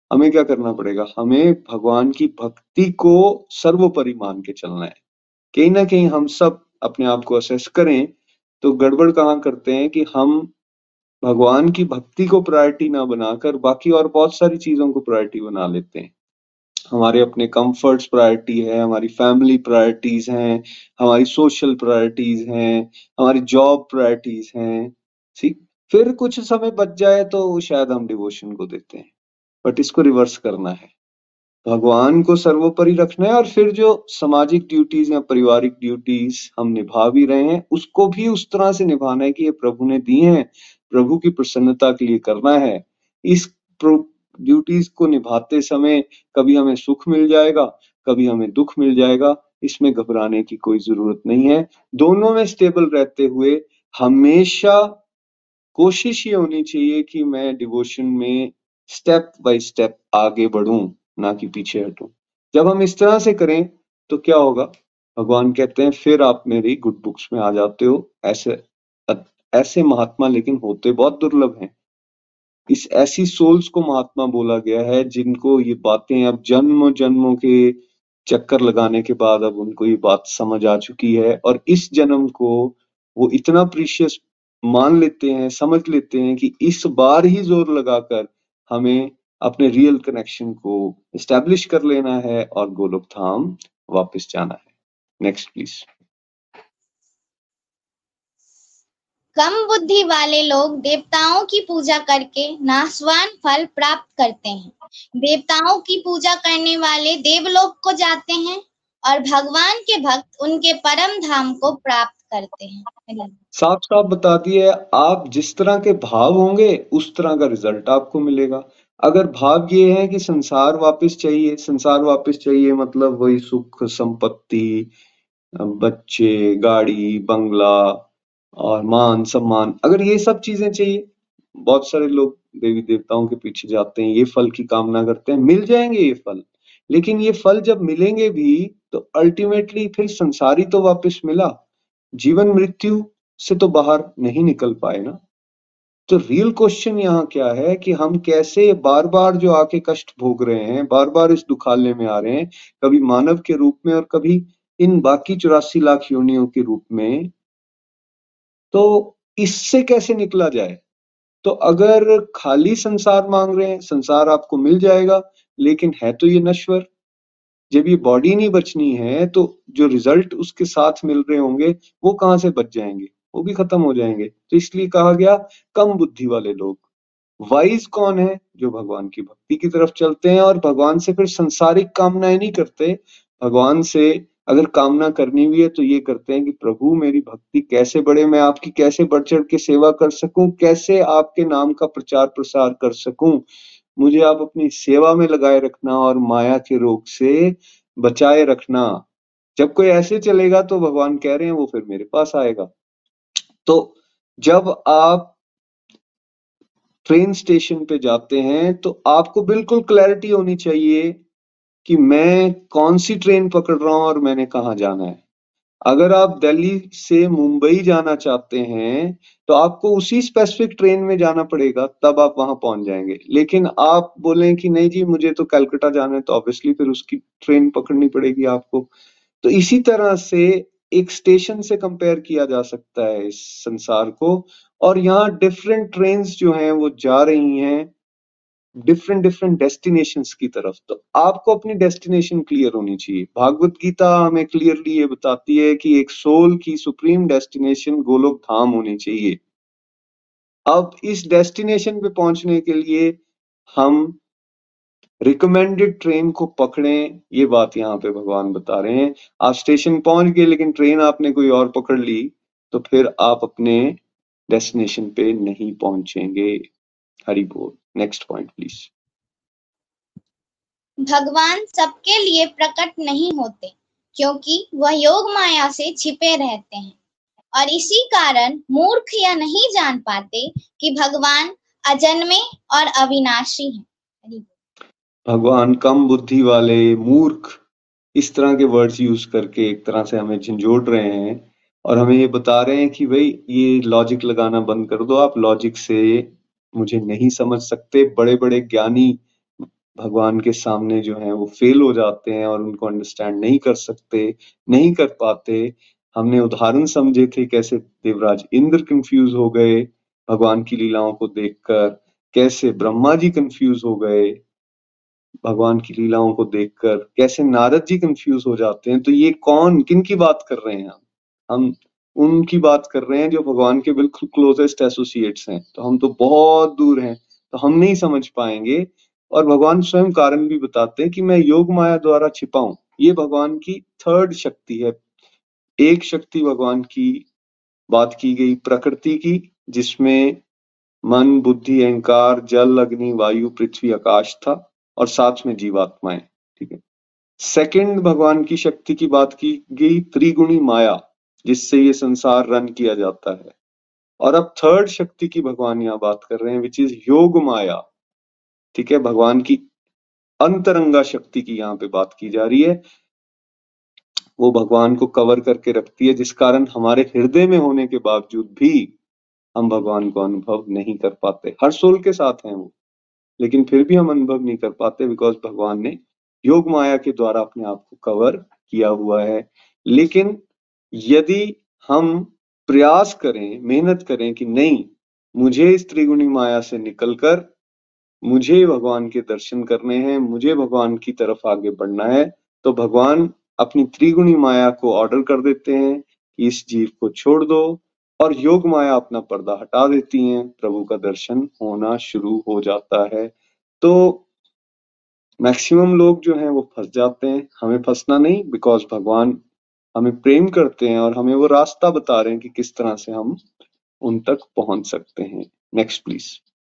हमें क्या करना पड़ेगा? हमें भगवान की भक्ति को सर्वोपरि मान के चलना है। कहीं ना कहीं हम सब अपने आप को असेस करें तो गड़बड़ कहाँ करते हैं कि हम भगवान की भक्ति को प्रायोरिटी ना बनाकर बाकी और बहुत सारी चीजों को प्रायोरिटी बना लेते हैं। हमारे अपने कंफर्ट्स प्रायोरिटी है, हमारी फैमिली प्रायोरिटीज हैं, हमारी सोशल प्रायोरिटीज हैं, हमारी जॉब प्रायोरिटीज हैं। ठीक, फिर कुछ समय बच जाए तो शायद हम डिवोशन को देते हैं, बट इसको रिवर्स करना है। भगवान को सर्वोपरि रखना है और फिर जो सामाजिक ड्यूटीज या पारिवारिक ड्यूटीज हम निभा भी रहे हैं उसको भी उस तरह से निभाना है कि ये प्रभु ने दी हैं, प्रभु की प्रसन्नता के लिए करना है। इस ड्यूटीज को निभाते समय कभी हमें सुख मिल जाएगा, कभी हमें दुख मिल जाएगा, इसमें घबराने की कोई जरूरत नहीं है। दोनों में स्टेबल रहते हुए हमेशा कोशिश ये होनी चाहिए कि मैं डिवोशन में स्टेप बाय स्टेप आगे बढ़ूं, ना कि पीछे हटूं। जब हम इस तरह से करें तो क्या होगा? भगवान कहते हैं फिर आप मेरी गुड बुक्स में आ जाते हो। ऐसे ऐसे महात्मा लेकिन होते बहुत दुर्लभ हैं। इस ऐसी सोल्स को महात्मा बोला गया है जिनको ये बातें अब जन्म जन्मों के चक्कर लगाने के बाद अब उनको ये बात समझ आ चुकी है और इस जन्म को वो इतना प्रीशियस मान लेते हैं, समझ लेते हैं कि इस बार ही जोर लगाकर हमें अपने रियल कनेक्शन को एस्टैब्लिश कर लेना है और गोलोक धाम वापस जाना है। Next please. कम बुद्धि वाले लोग देवताओं की पूजा करके नाशवान फल प्राप्त करते हैं। देवताओं की पूजा करने वाले देवलोक को जाते हैं और भगवान के भक्त उनके परम धाम को प्राप्त करते हैं। साफ साफ बता दिए, आप जिस तरह के भाव होंगे उस तरह का रिजल्ट आपको मिलेगा। अगर भाव ये है कि संसार वापस चाहिए, संसार वापस चाहिए मतलब वही सुख संपत्ति, बच्चे, गाड़ी, बंगला और मान सम्मान, अगर ये सब चीजें चाहिए, बहुत सारे लोग देवी देवताओं के पीछे जाते हैं, ये फल की कामना करते हैं, मिल जाएंगे ये फल। लेकिन ये फल जब मिलेंगे भी तो अल्टीमेटली फिर संसार ही तो वापस मिला, जीवन मृत्यु से तो बाहर नहीं निकल पाए ना। तो रियल क्वेश्चन यहाँ क्या है कि हम कैसे बार बार जो आके कष्ट भोग रहे हैं, बार बार इस दुखालय में आ रहे हैं, कभी मानव के रूप में और कभी इन बाकी चौरासी लाख योनियों के रूप में, तो इससे कैसे निकला जाए? तो अगर खाली संसार मांग रहे हैं, संसार आपको मिल जाएगा, लेकिन है तो ये नश्वर। जब ये बॉडी नहीं बचनी है तो जो रिजल्ट उसके साथ मिल रहे होंगे वो कहां से बच जाएंगे? वो भी खत्म हो जाएंगे। तो इसलिए कहा गया कम बुद्धि वाले लोग। वाइज कौन है? जो भगवान की भक्ति की तरफ चलते हैं और भगवान से फिर संसारिक कामनाएं नहीं करते। भगवान से अगर कामना करनी भी है तो ये करते हैं कि प्रभु मेरी भक्ति कैसे बढ़े, मैं आपकी कैसे बढ़ चढ़ के सेवा कर सकूं, कैसे आपके नाम का प्रचार प्रसार कर सकूं, मुझे आप अपनी सेवा में लगाए रखना और माया के रोग से बचाए रखना। जब कोई ऐसे चलेगा तो भगवान कह रहे हैं वो फिर मेरे पास आएगा। तो जब आप ट्रेन स्टेशन पे जाते हैं तो आपको बिल्कुल क्लैरिटी होनी चाहिए कि मैं कौन सी ट्रेन पकड़ रहा हूं और मैंने कहाँ जाना है। अगर आप दिल्ली से मुंबई जाना चाहते हैं तो आपको उसी स्पेसिफिक ट्रेन में जाना पड़ेगा, तब आप वहां पहुंच जाएंगे। लेकिन आप बोलें कि नहीं जी मुझे तो कलकत्ता जाना है, तो ऑब्वियसली फिर उसकी ट्रेन पकड़नी पड़ेगी आपको। तो इसी तरह से एक स्टेशन से कंपेयर किया जा सकता है इस संसार को, और यहाँ डिफरेंट ट्रेन्स जो हैं वो जा रही हैं डिफरेंट डिफरेंट डेस्टिनेशंस की तरफ। तो आपको अपनी डेस्टिनेशन क्लियर होनी चाहिए। भागवत गीता हमें क्लियरली ये बताती है कि एक सोल की सुप्रीम डेस्टिनेशन गोलोक धाम होनी चाहिए। अब इस डेस्टिनेशन पे पहुंचने के लिए हम रिकमेंडेड ट्रेन को पकड़ें, ये बात यहाँ पे भगवान बता रहे हैं। आप स्टेशन पहुंच गए लेकिन ट्रेन आपने कोई और पकड़ ली तो फिर आप अपने डेस्टिनेशन पे नहीं पहुंचेंगे। हरि बोल। Next point please. भगवान सबके लिए प्रकट नहीं होते क्योंकि वह योग माया से छिपे रहते हैं और इसी कारण मूर्ख यह नहीं जान पाते कि भगवान अजन्मे और अविनाशी हैं। भगवान कम बुद्धि वाले, मूर्ख, इस तरह के वर्ड्स यूज करके एक तरह से हमें झंझोड़ रहे हैं और हमें ये बता रहे हैं कि भाई ये लॉजिक लगाना बंद कर दो, आप लॉजिक से मुझे नहीं समझ सकते। बड़े बड़े ज्ञानी भगवान के सामने जो है वो फेल हो जाते हैं और उनको अंडरस्टैंड नहीं कर सकते, नहीं कर पाते। हमने उदाहरण समझे थे कैसे देवराज इंद्र कंफ्यूज हो गए भगवान की लीलाओं को देखकर, कैसे ब्रह्मा जी कंफ्यूज हो गए भगवान की लीलाओं को देखकर, कैसे नारद जी कंफ्यूज हो जाते हैं। तो ये कौन, किन की बात कर रहे हैं हम हम उनकी बात कर रहे हैं जो भगवान के बिल्कुल क्लोजेस्ट एसोसिएट्स हैं। तो हम तो बहुत दूर हैं, तो हम नहीं समझ पाएंगे। और भगवान स्वयं कारण भी बताते हैं कि मैं योग माया द्वारा छिपा हूं। ये भगवान की थर्ड शक्ति है। एक शक्ति भगवान की बात की गई प्रकृति की, जिसमें मन, बुद्धि, अहंकार, जल, अग्नि, वायु, पृथ्वी, आकाश था, और साथ में जीवात्माएं। ठीक है। सेकंड भगवान की शक्ति की बात की गई त्रिगुणी माया, जिससे ये संसार रन किया जाता है। और अब थर्ड शक्ति की भगवान यहाँ बात कर रहे हैं, विच इज योग माया। ठीक है, भगवान की अंतरंगा शक्ति की यहाँ पे बात की जा रही है। वो भगवान को कवर करके रखती है, जिस कारण हमारे हृदय में होने के बावजूद भी हम भगवान को अनुभव नहीं कर पाते। हर सोल के साथ हैं वो, लेकिन फिर भी हम अनुभव नहीं कर पाते, बिकॉज भगवान ने योग माया के द्वारा अपने आप को कवर किया हुआ है। लेकिन यदि हम प्रयास करें, मेहनत करें कि नहीं, मुझे इस त्रिगुणी माया से निकलकर मुझे भगवान के दर्शन करने हैं, मुझे भगवान की तरफ आगे बढ़ना है, तो भगवान अपनी त्रिगुणी माया को ऑर्डर कर देते हैं कि इस जीव को छोड़ दो, और योग माया अपना पर्दा हटा देती हैं, प्रभु का दर्शन होना शुरू हो जाता है। तो मैक्सिमम लोग जो हैं वो फंस जाते हैं। हमें फंसना नहीं, बिकॉज भगवान हमें प्रेम करते हैं और हमें वो रास्ता बता रहे हैं कि किस तरह से हम उन तक पहुंच सकते हैं। Next please.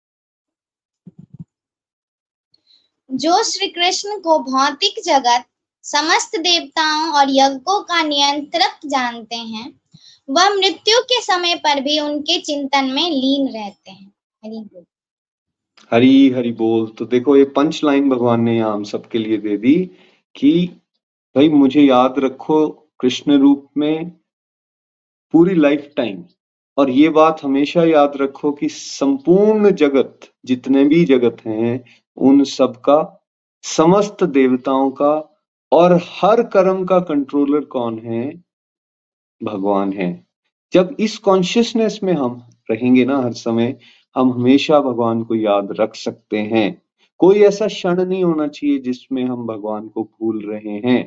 जो श्री कृष्ण को भौतिक जगत, समस्त देवताओं और यज्ञों का नियंत्रक जानते हैं, वह मृत्यु के समय पर भी उनके चिंतन में लीन रहते हैं। हरि बोल। हरी हरि बोल। तो देखो, ये पंच लाइन भगवान ने यहाँ हम सबके लिए दे दी कि भाई मुझे याद रखो कृष्ण रूप में पूरी लाइफ टाइम, और ये बात हमेशा याद रखो कि संपूर्ण जगत, जितने भी जगत हैं, उन सब का, समस्त देवताओं का और हर कर्म का कंट्रोलर कौन है? भगवान है। जब इस कॉन्शियसनेस में हम रहेंगे ना हर समय, हम हमेशा भगवान को याद रख सकते हैं। कोई ऐसा क्षण नहीं होना चाहिए जिसमें हम भगवान को भूल रहे हैं।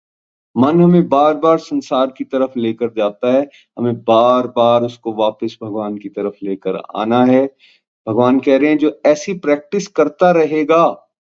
मन हमें बार बार संसार की तरफ लेकर जाता है, हमें बार बार उसको वापस भगवान की तरफ लेकर आना है। भगवान कह रहे हैं जो ऐसी प्रैक्टिस करता रहेगा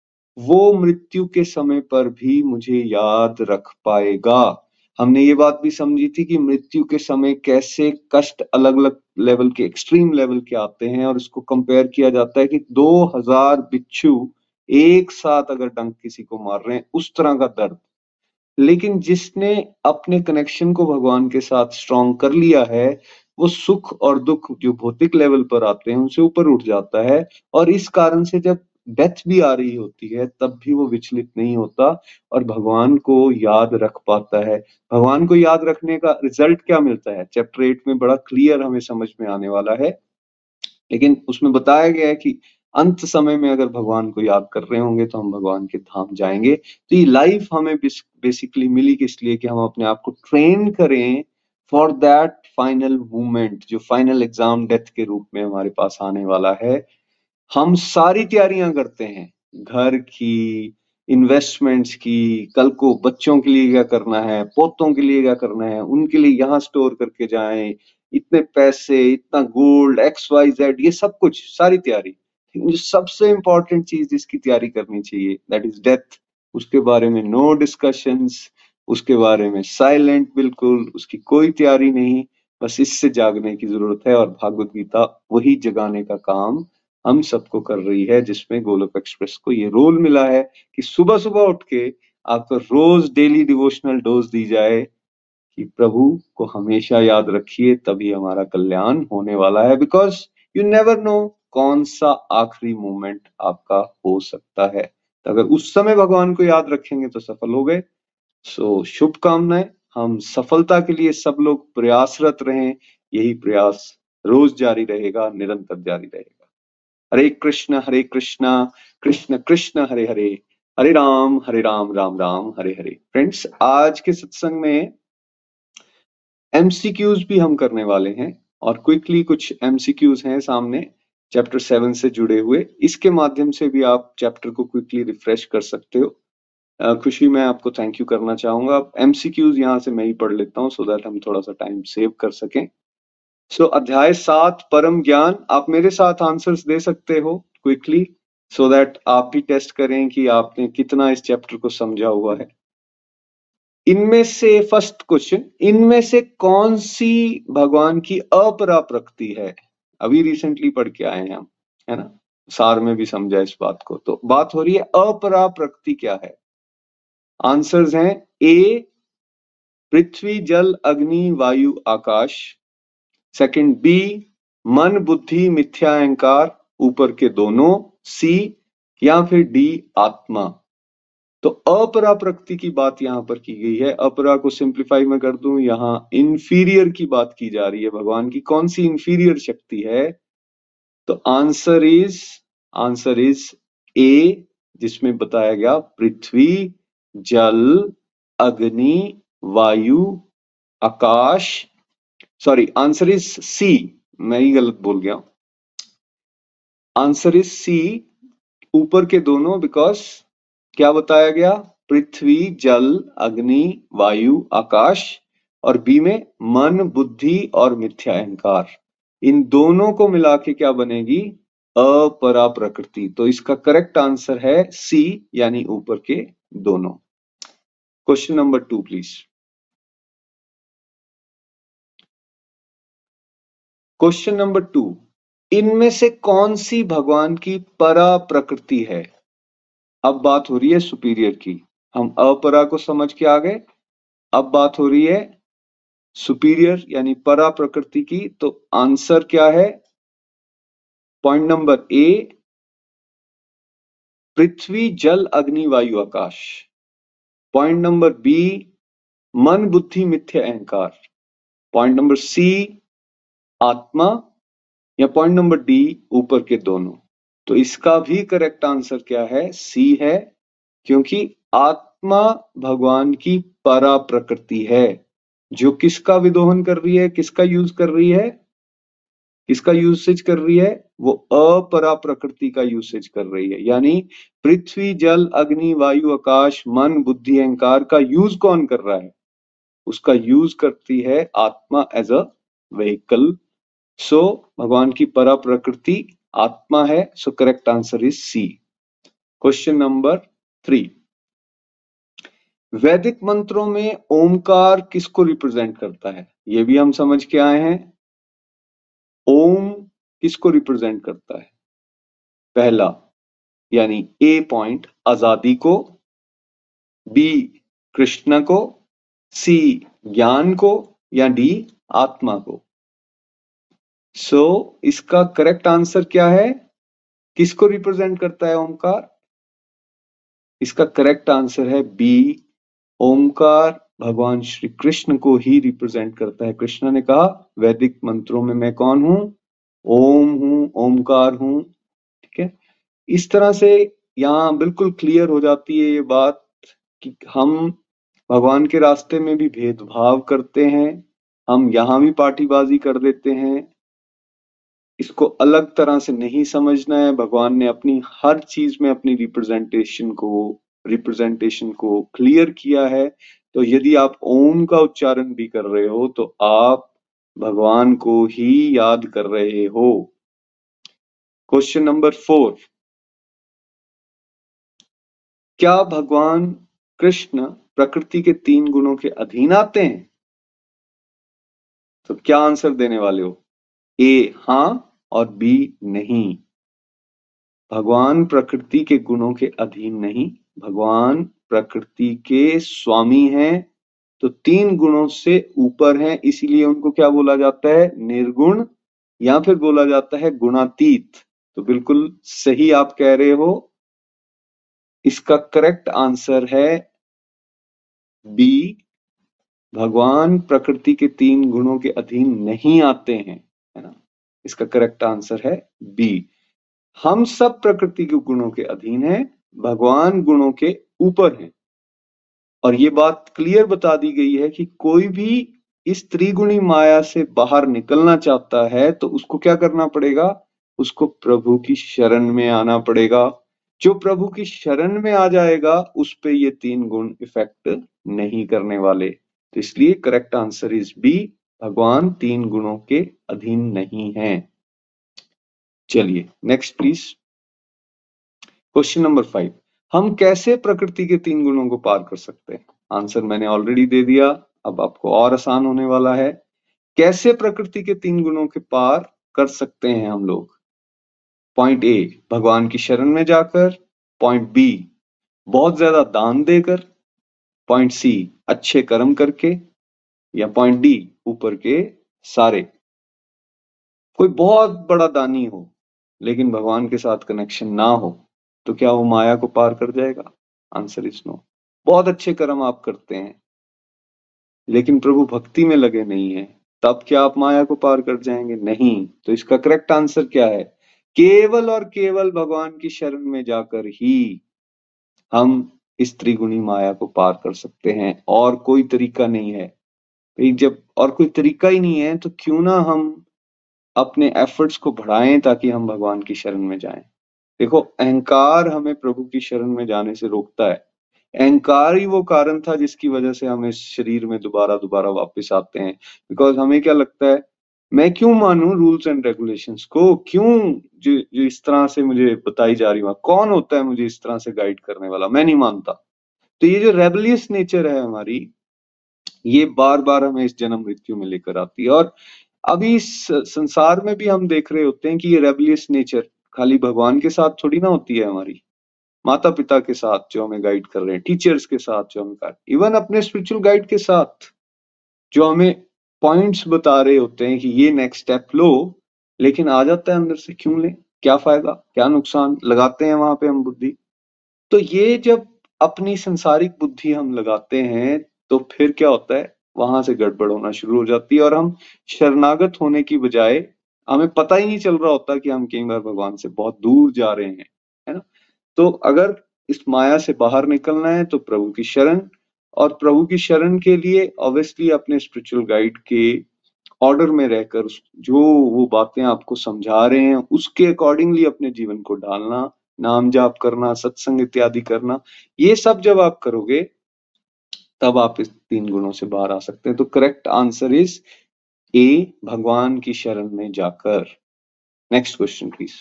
वो मृत्यु के समय पर भी मुझे याद रख पाएगा। हमने ये बात भी समझी थी कि मृत्यु के समय कैसे कष्ट अलग अलग लेवल के, एक्सट्रीम लेवल के आते हैं, और इसको कंपेयर किया जाता है कि दो हजार बिच्छू एक साथ अगर डंक किसी को मार रहे हैं, उस तरह का दर्द। लेकिन जिसने अपने कनेक्शन को भगवान के साथ स्ट्रॉन्ग कर लिया है, वो सुख और दुख जो भौतिक लेवल पर आते हैं उनसे ऊपर उठ जाता है, और इस कारण से जब डेथ भी आ रही होती है तब भी वो विचलित नहीं होता और भगवान को याद रख पाता है। भगवान को याद रखने का रिजल्ट क्या मिलता है, चैप्टर एट में बड़ा क्लियर हमें समझ में आने वाला है। लेकिन उसमें बताया गया है कि अंत समय में अगर भगवान को याद कर रहे होंगे तो हम भगवान के धाम जाएंगे। तो ये लाइफ हमें बेसिकली मिली किस लिए? कि हम अपने आप को ट्रेन करें फॉर दैट फाइनल मूवमेंट, जो फाइनल एग्जाम डेथ के रूप में हमारे पास आने वाला है। हम सारी तैयारियां करते हैं, घर की, इन्वेस्टमेंट्स की, कल को बच्चों के लिए क्या करना है, पोतों के लिए क्या करना है, उनके लिए यहाँ स्टोर करके जाएं, इतने पैसे, इतना गोल्ड, एक्स वाई जेड, ये सब कुछ, सारी तैयारी। जो सबसे इंपॉर्टेंट चीज जिसकी तैयारी करनी चाहिए, दैट इज डेथ। उसके बारे में नो डिस्कशंस, उसके बारे में साइलेंट, बिल्कुल उसकी कोई तैयारी नहीं, बस इससे जागने की जरूरत है। और भागवत गीता वही जगाने का काम हम सबको कर रही है, जिसमें गोलोक एक्सप्रेस को ये रोल मिला है कि सुबह सुबह उठ के आपको रोज डेली डिवोशनल डोज दी जाए कि प्रभु को हमेशा याद रखिए, तभी हमारा कल्याण होने वाला है। बिकॉज यू नेवर नो कौन सा आखिरी मोमेंट आपका हो सकता है। तो अगर उस समय भगवान को याद रखेंगे तो सफल हो गए। सो शुभकामनाएं। हम सफलता के लिए सब लोग प्रयासरत रहें। यही प्रयास रोज जारी रहेगा, निरंतर जारी रहेगा। हरे कृष्ण हरे कृष्ण कृष्ण कृष्ण हरे हरे, हरे राम हरे राम राम राम हरे हरे। फ्रेंड्स, आज के सत्संग में एमसीक्यूज भी हम करने वाले हैं और क्विकली कुछ एमसीक्यूज हैं सामने चैप्टर सेवन से जुड़े हुए। इसके माध्यम से भी आप चैप्टर को क्विकली रिफ्रेश कर सकते हो। uh, खुशी, मैं आपको थैंक यू करना चाहूंगा। एमसीक्यूज यहाँ से मैं ही पढ़ लेता हूँ सो दैट हम थोड़ा सा टाइम सेव कर सकें। सो so, अध्याय सात परम ज्ञान, आप मेरे साथ आंसर्स दे सकते हो क्विकली सो दैट आप भी टेस्ट करें कि आपने कितना इस चैप्टर को समझा हुआ है। इनमें से फर्स्ट क्वेश्चन, इनमें से कौन सी भगवान की अपरा प्रकृति है? अभी रिसेंटली पढ़ के आए हैं हम, है ना, सार में भी समझा इस बात को। तो बात हो रही है अपरा प्रकृति क्या है। आंसर्स हैं ए पृथ्वी जल अग्नि वायु आकाश, सेकंड बी मन बुद्धि मिथ्या अहंकार ऊपर के दोनों, सी या फिर डी आत्मा। तो अपरा प्रकृति की बात यहां पर की गई है। अपरा को सिंप्लीफाई में कर दूं, यहां इंफीरियर की बात की जा रही है। भगवान की कौन सी इंफीरियर शक्ति है? तो answer is answer is A, जिसमें बताया गया पृथ्वी जल अग्नि वायु आकाश। सॉरी, आंसर इज सी, मैं ही गलत बोल गया। आंसर इज सी, ऊपर के दोनों, बिकॉज क्या बताया गया? पृथ्वी जल अग्नि वायु आकाश, और बी में मन बुद्धि और मिथ्या अहंकार। इन दोनों को मिला के क्या बनेगी? अपरा प्रकृति। तो इसका करेक्ट आंसर है सी, यानी ऊपर के दोनों। Question number two please. Question number two, इनमें से कौन सी भगवान की परा प्रकृति है? अब बात हो रही है सुपीरियर की। हम अपरा को समझ के आ गए, अब बात हो रही है सुपीरियर यानी परा प्रकृति की। तो आंसर क्या है? पॉइंट नंबर ए पृथ्वी जल अग्नि वायु आकाश, पॉइंट नंबर बी मन बुद्धि मिथ्या अहंकार, पॉइंट नंबर सी आत्मा, या पॉइंट नंबर डी ऊपर के दोनों। तो इसका भी करेक्ट आंसर क्या है? सी है, क्योंकि आत्मा भगवान की परा प्रकृति है जो किसका विदोहन कर रही है, किसका यूज कर रही है, किसका यूसेज कर रही है? वो अपरा प्रकृति का यूसेज कर रही है। यानी पृथ्वी जल अग्नि वायु आकाश मन बुद्धि अहंकार का यूज कौन कर रहा है? उसका यूज करती है आत्मा एज अ व्हीकल। सो भगवान की परा प्रकृति आत्मा है। So correct answer is C. Question number three, वैदिक मंत्रों में ओमकार किसको रिप्रेजेंट करता है? ये भी हम समझ के आए हैं। ओम किसको रिप्रेजेंट करता है? पहला यानी ए पॉइंट आजादी को, बी कृष्ण को, सी ज्ञान को, या डी आत्मा को। सो so, इसका करेक्ट आंसर क्या है? किसको रिप्रेजेंट करता है ओमकार? इसका करेक्ट आंसर है बी, ओमकार भगवान श्री कृष्ण को ही रिप्रेजेंट करता है। कृष्ण ने कहा वैदिक मंत्रों में मैं कौन हूं? ओम हूं, ओमकार हूं। ठीक है, इस तरह से यहां बिल्कुल क्लियर हो जाती है ये बात कि हम भगवान के रास्ते में भी भेदभाव करते हैं, हम यहां भी पार्टीबाजी कर देते हैं। इसको अलग तरह से नहीं समझना है। भगवान ने अपनी हर चीज में अपनी रिप्रेजेंटेशन को रिप्रेजेंटेशन को क्लियर किया है। तो यदि आप ओम का उच्चारण भी कर रहे हो तो आप भगवान को ही याद कर रहे हो। क्वेश्चन नंबर फोर, क्या भगवान कृष्ण प्रकृति के तीन गुणों के अधीन आते हैं? तो क्या आंसर देने वाले हो? ए हां और बी नहीं। भगवान प्रकृति के गुणों के अधीन नहीं, भगवान प्रकृति के स्वामी हैं। तो तीन गुणों से ऊपर हैं, इसीलिए उनको क्या बोला जाता है? निर्गुण, या फिर बोला जाता है गुणातीत। तो बिल्कुल सही आप कह रहे हो। इसका करेक्ट आंसर है बी, भगवान प्रकृति के तीन गुणों के अधीन नहीं आते हैं, है ना। इसका करेक्ट आंसर है बी। हम सब प्रकृति के गुणों के अधीन हैं, भगवान गुणों के ऊपर हैं। और ये बात क्लियर बता दी गई है कि कोई भी इस त्रिगुणी माया से बाहर निकलना चाहता है तो उसको क्या करना पड़ेगा, उसको प्रभु की शरण में आना पड़ेगा। जो प्रभु की शरण में आ जाएगा उस पे ये तीन गुण इफेक्ट नहीं करने वाले। तो इसलिए करेक्ट आंसर इज बी, भगवान तीन गुणों के अधीन नहीं है। चलिए next please. Question number five, हम कैसे प्रकृति के तीन गुणों को पार कर सकते हैं? आंसर मैंने ऑलरेडी दे दिया, अब आपको और आसान होने वाला है। कैसे प्रकृति के तीन गुणों के पार कर सकते हैं हम लोग? पॉइंट ए, भगवान की शरण में जाकर। पॉइंट बी, बहुत ज्यादा दान देकर। पॉइंट सी, अच्छे कर्म करके। या पॉइंट डी, ऊपर के सारे। कोई बहुत बड़ा दानी हो लेकिन भगवान के साथ कनेक्शन ना हो तो क्या वो माया को पार कर जाएगा? Answer is no. बहुत अच्छे कर्म आप करते हैं लेकिन प्रभु भक्ति में लगे नहीं है, तब क्या आप माया को पार कर जाएंगे? नहीं। तो इसका करेक्ट आंसर क्या है? केवल और केवल भगवान की शरण में जाकर ही हम इस त्रिगुणी माया को पार कर सकते हैं, और कोई तरीका नहीं है। जब और कोई तरीका ही नहीं है तो क्यों ना हम अपने एफर्ट्स को बढ़ाएं ताकि हम भगवान की शरण में जाएं। देखो, अहंकार हमें प्रभु की शरण में जाने से रोकता है। अहंकार ही वो कारण था जिसकी वजह से हम इस शरीर में दोबारा दोबारा वापस आते हैं। बिकॉज हमें क्या लगता है, मैं क्यों मानूं रूल्स एंड रेगुलेशंस को? क्यों जो, जो इस तरह से मुझे बताई जा रही है, कौन होता है मुझे इस तरह से गाइड करने वाला? मैं नहीं मानता। तो ये जो रेबलियस नेचर है हमारी, ये बार बार हमें इस जन्म मृत्यु में लेकर आती है। और अभी इस संसार में भी हम देख रहे होते हैं कि ये रेबलियस नेचर खाली भगवान के साथ थोड़ी ना होती है, हमारी माता पिता के साथ जो हमें गाइड कर रहे हैं, टीचर्स के साथ जो हमें गाइड, इवन अपने स्पिरिचुअल गाइड के साथ जो हमें पॉइंट्स बता रहे होते हैं कि ये नेक्स्ट स्टेप लो, लेकिन आ जाता है अंदर से क्यों लें, क्या फायदा, क्या नुकसान, लगाते हैं वहां पे हम बुद्धि। तो ये जब अपनी संसारिक बुद्धि हम लगाते हैं तो फिर क्या होता है, वहां से गड़बड़ होना शुरू हो जाती है और हम शरणागत होने की बजाय हमें पता ही नहीं चल रहा होता कि हम कई बार भगवान से बहुत दूर जा रहे हैं, है ना। तो अगर इस माया से बाहर निकलना है तो प्रभु की शरण, और प्रभु की शरण के लिए ऑब्वियसली अपने स्पिरिचुअल गाइड के ऑर्डर में रहकर जो वो बातें आपको समझा रहे हैं उसके अकॉर्डिंगली अपने जीवन को ढालना, नाम जाप करना, सत्संग इत्यादि करना, ये सब जब आप करोगे तब आप इस तीन गुणों से बाहर आ सकते हैं। तो करेक्ट आंसर इज ए, भगवान की शरण में जाकर। Next question please.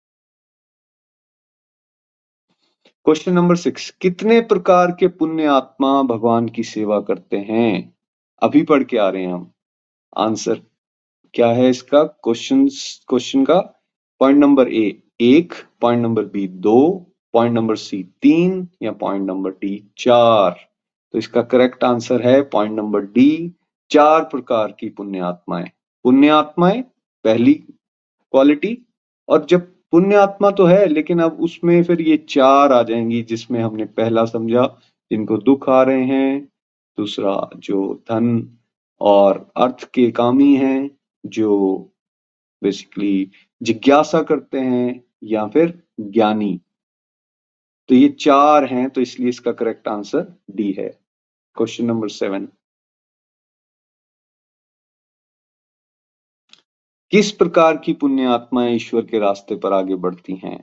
Question number six, कितने प्रकार के पुण्य आत्मा भगवान की सेवा करते हैं? अभी पढ़ के आ रहे हैं हम। आंसर क्या है इसका? क्वेश्चन क्वेश्चन का पॉइंट नंबर ए एक, पॉइंट नंबर बी दो, पॉइंट नंबर सी तीन, या पॉइंट नंबर डी चार। तो इसका करेक्ट आंसर है पॉइंट नंबर डी, चार प्रकार की पुण्य आत्माएं। पुण्य आत्माएं पहली क्वालिटी, और जब पुण्य आत्मा तो है लेकिन अब उसमें फिर ये चार आ जाएंगी, जिसमें हमने पहला समझा जिनको दुख आ रहे हैं, दूसरा जो धन और अर्थ के कामी हैं, जो बेसिकली जिज्ञासा करते हैं, या फिर ज्ञानी। तो ये चार हैं, तो इसलिए इसका करेक्ट आंसर डी है। क्वेश्चन नंबर सेवन, किस प्रकार की पुण्य आत्माएं ईश्वर के रास्ते पर आगे बढ़ती हैं?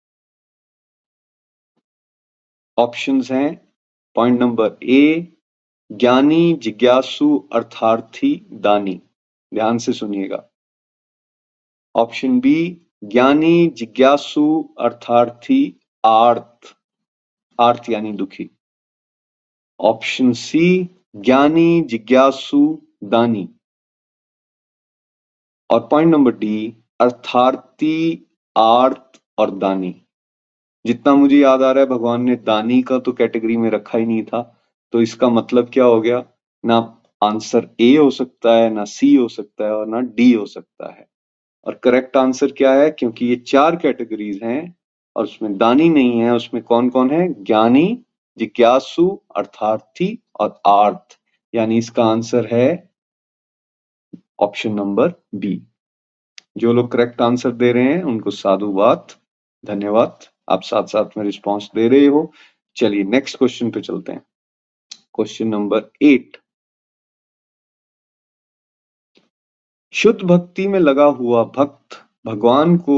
ऑप्शंस हैं, पॉइंट नंबर ए ज्ञानी, जिज्ञासु, अर्थार्थी, दानी। ध्यान से सुनिएगा। ऑप्शन बी ज्ञानी, जिज्ञासु, अर्थार्थी, आर्थ, आर्थ यानी दुखी। ऑप्शन सी ज्ञानी, जिज्ञासु, दानी। और पॉइंट नंबर डी अर्थार्थी, आर्थ और दानी। जितना मुझे याद आ रहा है भगवान ने दानी का तो कैटेगरी में रखा ही नहीं था, तो इसका मतलब क्या हो गया, ना आंसर ए हो सकता है, ना सी हो सकता है, और ना डी हो सकता है। और करेक्ट आंसर क्या है, क्योंकि ये चार कैटेगरीज हैं और उसमें दानी नहीं है, उसमें कौन कौन है, ज्ञानी, जिज्ञासु, अर्थार्थी और आर्थ, यानी इसका आंसर है ऑप्शन नंबर बी। जो लोग करेक्ट आंसर दे रहे हैं उनको साधुवाद। धन्यवाद, आप साथ साथ में रिस्पॉन्स दे रहे हो। चलिए नेक्स्ट क्वेश्चन पे चलते हैं। क्वेश्चन नंबर एट, शुद्ध भक्ति में लगा हुआ भक्त भगवान को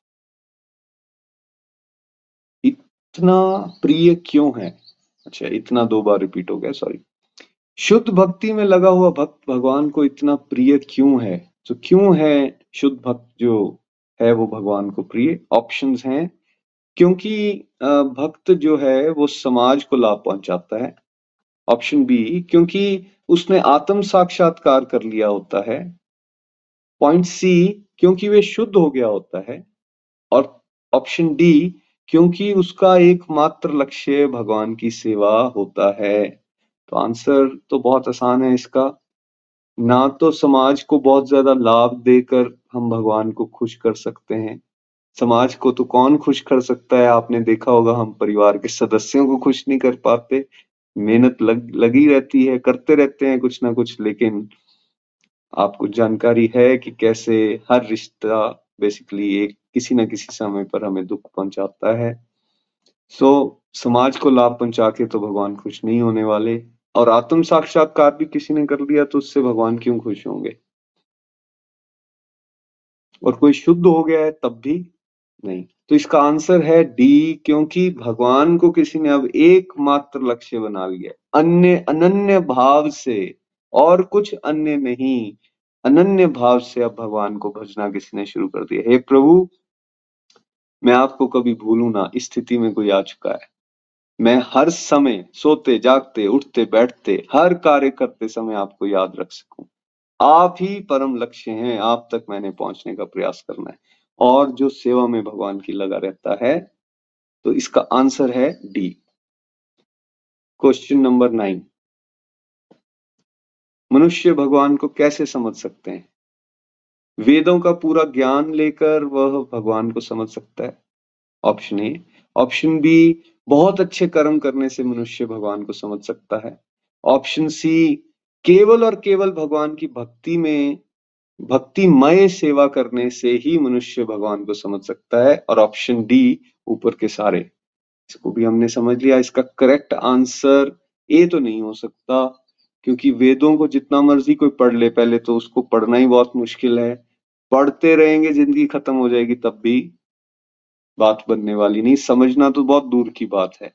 इतना प्रिय क्यों है? अच्छा, इतना दो बार रिपीट हो गया, सॉरी। शुद्ध भक्ति में लगा हुआ भक्त भगवान को इतना प्रिय क्यों है? तो क्यों है शुद्ध भक्त जो है वो भगवान को प्रिय? ऑप्शंस हैं, क्योंकि भक्त जो है वो समाज को लाभ पहुंचाता है। ऑप्शन बी, क्योंकि उसने आत्म साक्षात्कार कर लिया होता है। पॉइंट सी, क्योंकि वे शुद्ध हो गया होता है। और ऑप्शन डी, क्योंकि उसका एकमात्र लक्ष्य भगवान की सेवा होता है। तो आंसर तो बहुत आसान है इसका। ना तो समाज को बहुत ज्यादा लाभ देकर हम भगवान को खुश कर सकते हैं। समाज को तो कौन खुश कर सकता है? आपने देखा होगा, हम परिवार के सदस्यों को खुश नहीं कर पाते। मेहनत लग लगी रहती है, करते रहते हैं कुछ ना कुछ, लेकिन आपको जानकारी है कि कैसे हर रिश्ता बेसिकली एक किसी ना किसी समय पर हमें दुख पहुंचाता है। सो समाज को लाभ पहुंचा के तो भगवान खुश नहीं होने वाले, और आत्म साक्षात्कार भी किसी ने कर लिया तो उससे भगवान क्यों खुश होंगे? और कोई शुद्ध हो गया है तब भी नहीं। तो इसका आंसर है डी, क्योंकि भगवान को किसी ने अब एकमात्र लक्ष्य बना लिया, अन्य अनन्य भाव से, और कुछ अन्य नहीं, अनन्य भाव से अब भगवान को भजना किसी ने शुरू कर दिया। हे प्रभु, मैं आपको कभी भूलूं ना, इस स्थिति में कोई आ चुका है। मैं हर समय सोते जागते उठते बैठते हर कार्य करते समय आपको याद रख सकूं। आप ही परम लक्ष्य हैं, आप तक मैंने पहुंचने का प्रयास करना है। और जो सेवा में भगवान की लगा रहता है, तो इसका आंसर है डी। क्वेश्चन नंबर नाइन, मनुष्य भगवान को कैसे समझ सकते हैं? वेदों का पूरा ज्ञान लेकर वह भगवान को समझ सकता है, ऑप्शन ए। ऑप्शन बी, बहुत अच्छे कर्म करने से मनुष्य भगवान को समझ सकता है। ऑप्शन सी, केवल और केवल भगवान की भक्ति में भक्तिमय सेवा करने से ही मनुष्य भगवान को समझ सकता है। और ऑप्शन डी, ऊपर के सारे। इसको भी हमने समझ लिया। इसका करेक्ट आंसर ए तो नहीं हो सकता, क्योंकि वेदों को जितना मर्जी कोई पढ़ ले, पहले तो उसको पढ़ना ही बहुत मुश्किल है। पढ़ते रहेंगे, जिंदगी खत्म हो जाएगी, तब भी बात बनने वाली नहीं। समझना तो बहुत दूर की बात है।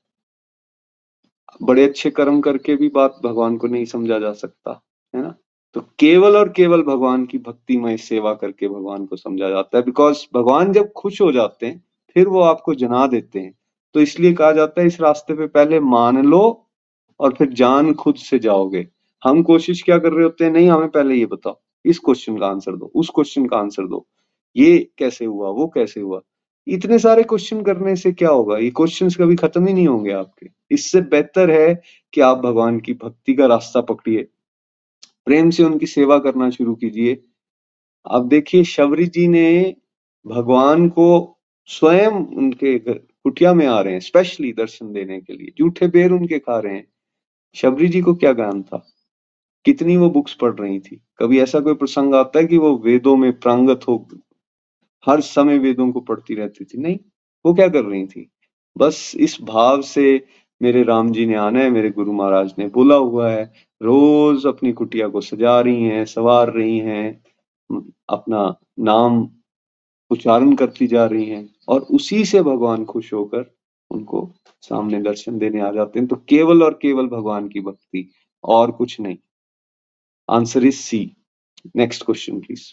बड़े अच्छे कर्म करके भी बात भगवान को नहीं समझा जा सकता, है ना। तो केवल और केवल भगवान की भक्तिमय सेवा करके भगवान को समझा जाता है। बिकॉज भगवान जब खुश हो जाते हैं फिर वो आपको जना देते हैं। तो इसलिए कहा जाता है, इस रास्ते पे पहले मान लो और फिर जान खुद से जाओगे। हम कोशिश क्या कर रहे होते हैं? नहीं, हमें पहले ये बताओ, इस क्वेश्चन का आंसर दो, उस क्वेश्चन का आंसर दो, ये कैसे हुआ, वो कैसे हुआ। इतने सारे क्वेश्चन करने से क्या होगा? ये क्वेश्चंस कभी खत्म ही नहीं होंगे आपके। इससे बेहतर है कि आप भगवान की भक्ति का रास्ता पकड़िए, प्रेम से उनकी सेवा करना शुरू कीजिए। आप देखिए, शबरी जी ने भगवान को स्वयं उनके कुटिया में आ रहे हैं स्पेशली दर्शन देने के लिए, जूठे बेर उनके खा रहे हैं। शबरी जी को क्या ज्ञान था? कितनी वो बुक्स पढ़ रही थी? कभी ऐसा कोई प्रसंग आता है कि वो वेदों में प्रांगत हो, हर समय वेदों को पढ़ती रहती थी? नहीं। वो क्या कर रही थी? बस इस भाव से, मेरे राम जी ने आना है, मेरे गुरु महाराज ने बोला हुआ है, रोज अपनी कुटिया को सजा रही हैं, संवार रही हैं, अपना नाम उच्चारण करती जा रही हैं, और उसी से भगवान खुश होकर उनको सामने दर्शन देने आ जाते हैं। तो केवल और केवल भगवान की भक्ति, और कुछ नहीं। Answer is C. Next question please.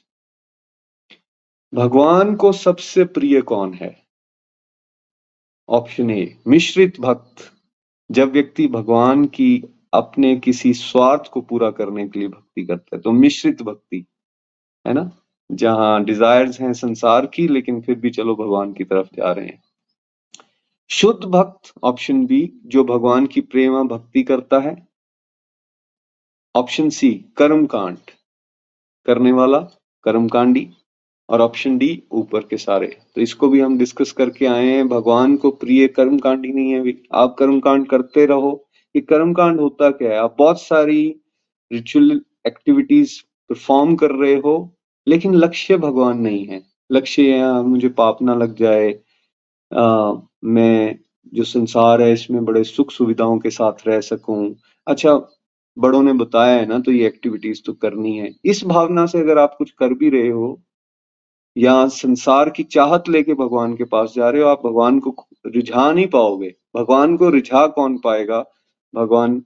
भगवान को सबसे प्रिय कौन है? ऑप्शन ए, मिश्रित भक्त। जब व्यक्ति भगवान की अपने किसी स्वार्थ को पूरा करने के लिए भक्ति करता है, तो मिश्रित भक्ति, है ना, जहां डिजायर्स हैं संसार की, लेकिन फिर भी चलो भगवान की तरफ जा रहे हैं। शुद्ध भक्त, ऑप्शन बी, जो भगवान की प्रेमा भक्ति करता है। ऑप्शन सी, कर्मकांड करने वाला, कर्मकांडी। और ऑप्शन डी, ऊपर के सारे। तो इसको भी हम डिस्कस करके आए हैं। भगवान को प्रिय कर्मकांडी नहीं है। आप कर्मकांड करते रहो। ये कर्मकांड होता क्या है? आप बहुत सारी रिचुअल एक्टिविटीज परफॉर्म कर रहे हो, लेकिन लक्ष्य भगवान नहीं है। लक्ष्य है मुझे पाप ना लग जाए, आ, मैं जो संसार है इसमें बड़े सुख सुविधाओं के साथ रह सकूं। अच्छा, बड़ों ने बताया है ना, तो ये एक्टिविटीज तो करनी है। इस भावना से अगर आप कुछ कर भी रहे हो या संसार की चाहत लेके भगवान के पास जा रहे हो, आप भगवान को रिझा नहीं पाओगे। भगवान को रिझा कौन पाएगा? भगवान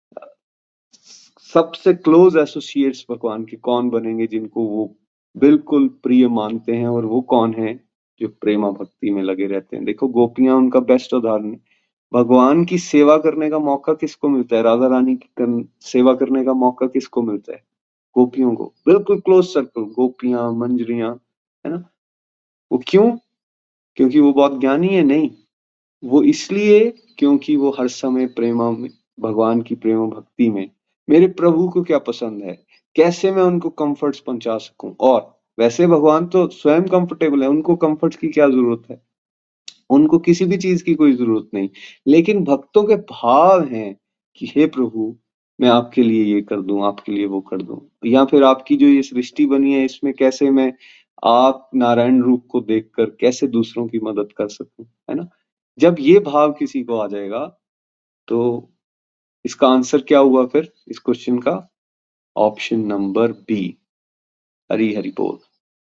सबसे क्लोज एसोसिएट्स भगवान के कौन बनेंगे? जिनको वो बिल्कुल प्रिय मानते हैं, और वो कौन है? जो प्रेमा भक्ति में लगे रहते हैं। देखो, गोपियां उनका बेस्ट उदाहरण है। भगवान की सेवा करने का मौका किसको मिलता है? राधा रानी की कर, सेवा करने का मौका किसको मिलता है? गोपियों को। बिल्कुल क्लोज सर्कल, गोपियां, मंजरियां, है ना। वो क्यों? क्योंकि वो बहुत ज्ञानी है? नहीं, वो इसलिए क्योंकि वो हर समय प्रेमा में, भगवान की प्रेम भक्ति में, मेरे प्रभु को क्या पसंद है, कैसे मैं उनको कंफर्ट्स पहुंचा सकूं। और वैसे भगवान तो स्वयं कंफर्टेबल है, उनको कंफर्ट्स की क्या जरूरत है? उनको किसी भी चीज की कोई जरूरत नहीं। लेकिन भक्तों के भाव हैं कि हे प्रभु, मैं आपके लिए ये कर दूं, आपके लिए वो कर दूं, या फिर आपकी जो ये सृष्टि बनी है इसमें कैसे मैं आप नारायण रूप को देखकर कैसे दूसरों की मदद कर सकूं, है ना। जब ये भाव किसी को आ जाएगा तो इसका आंसर क्या हुआ फिर इस क्वेश्चन का? Option number B. Hari Hari बोल।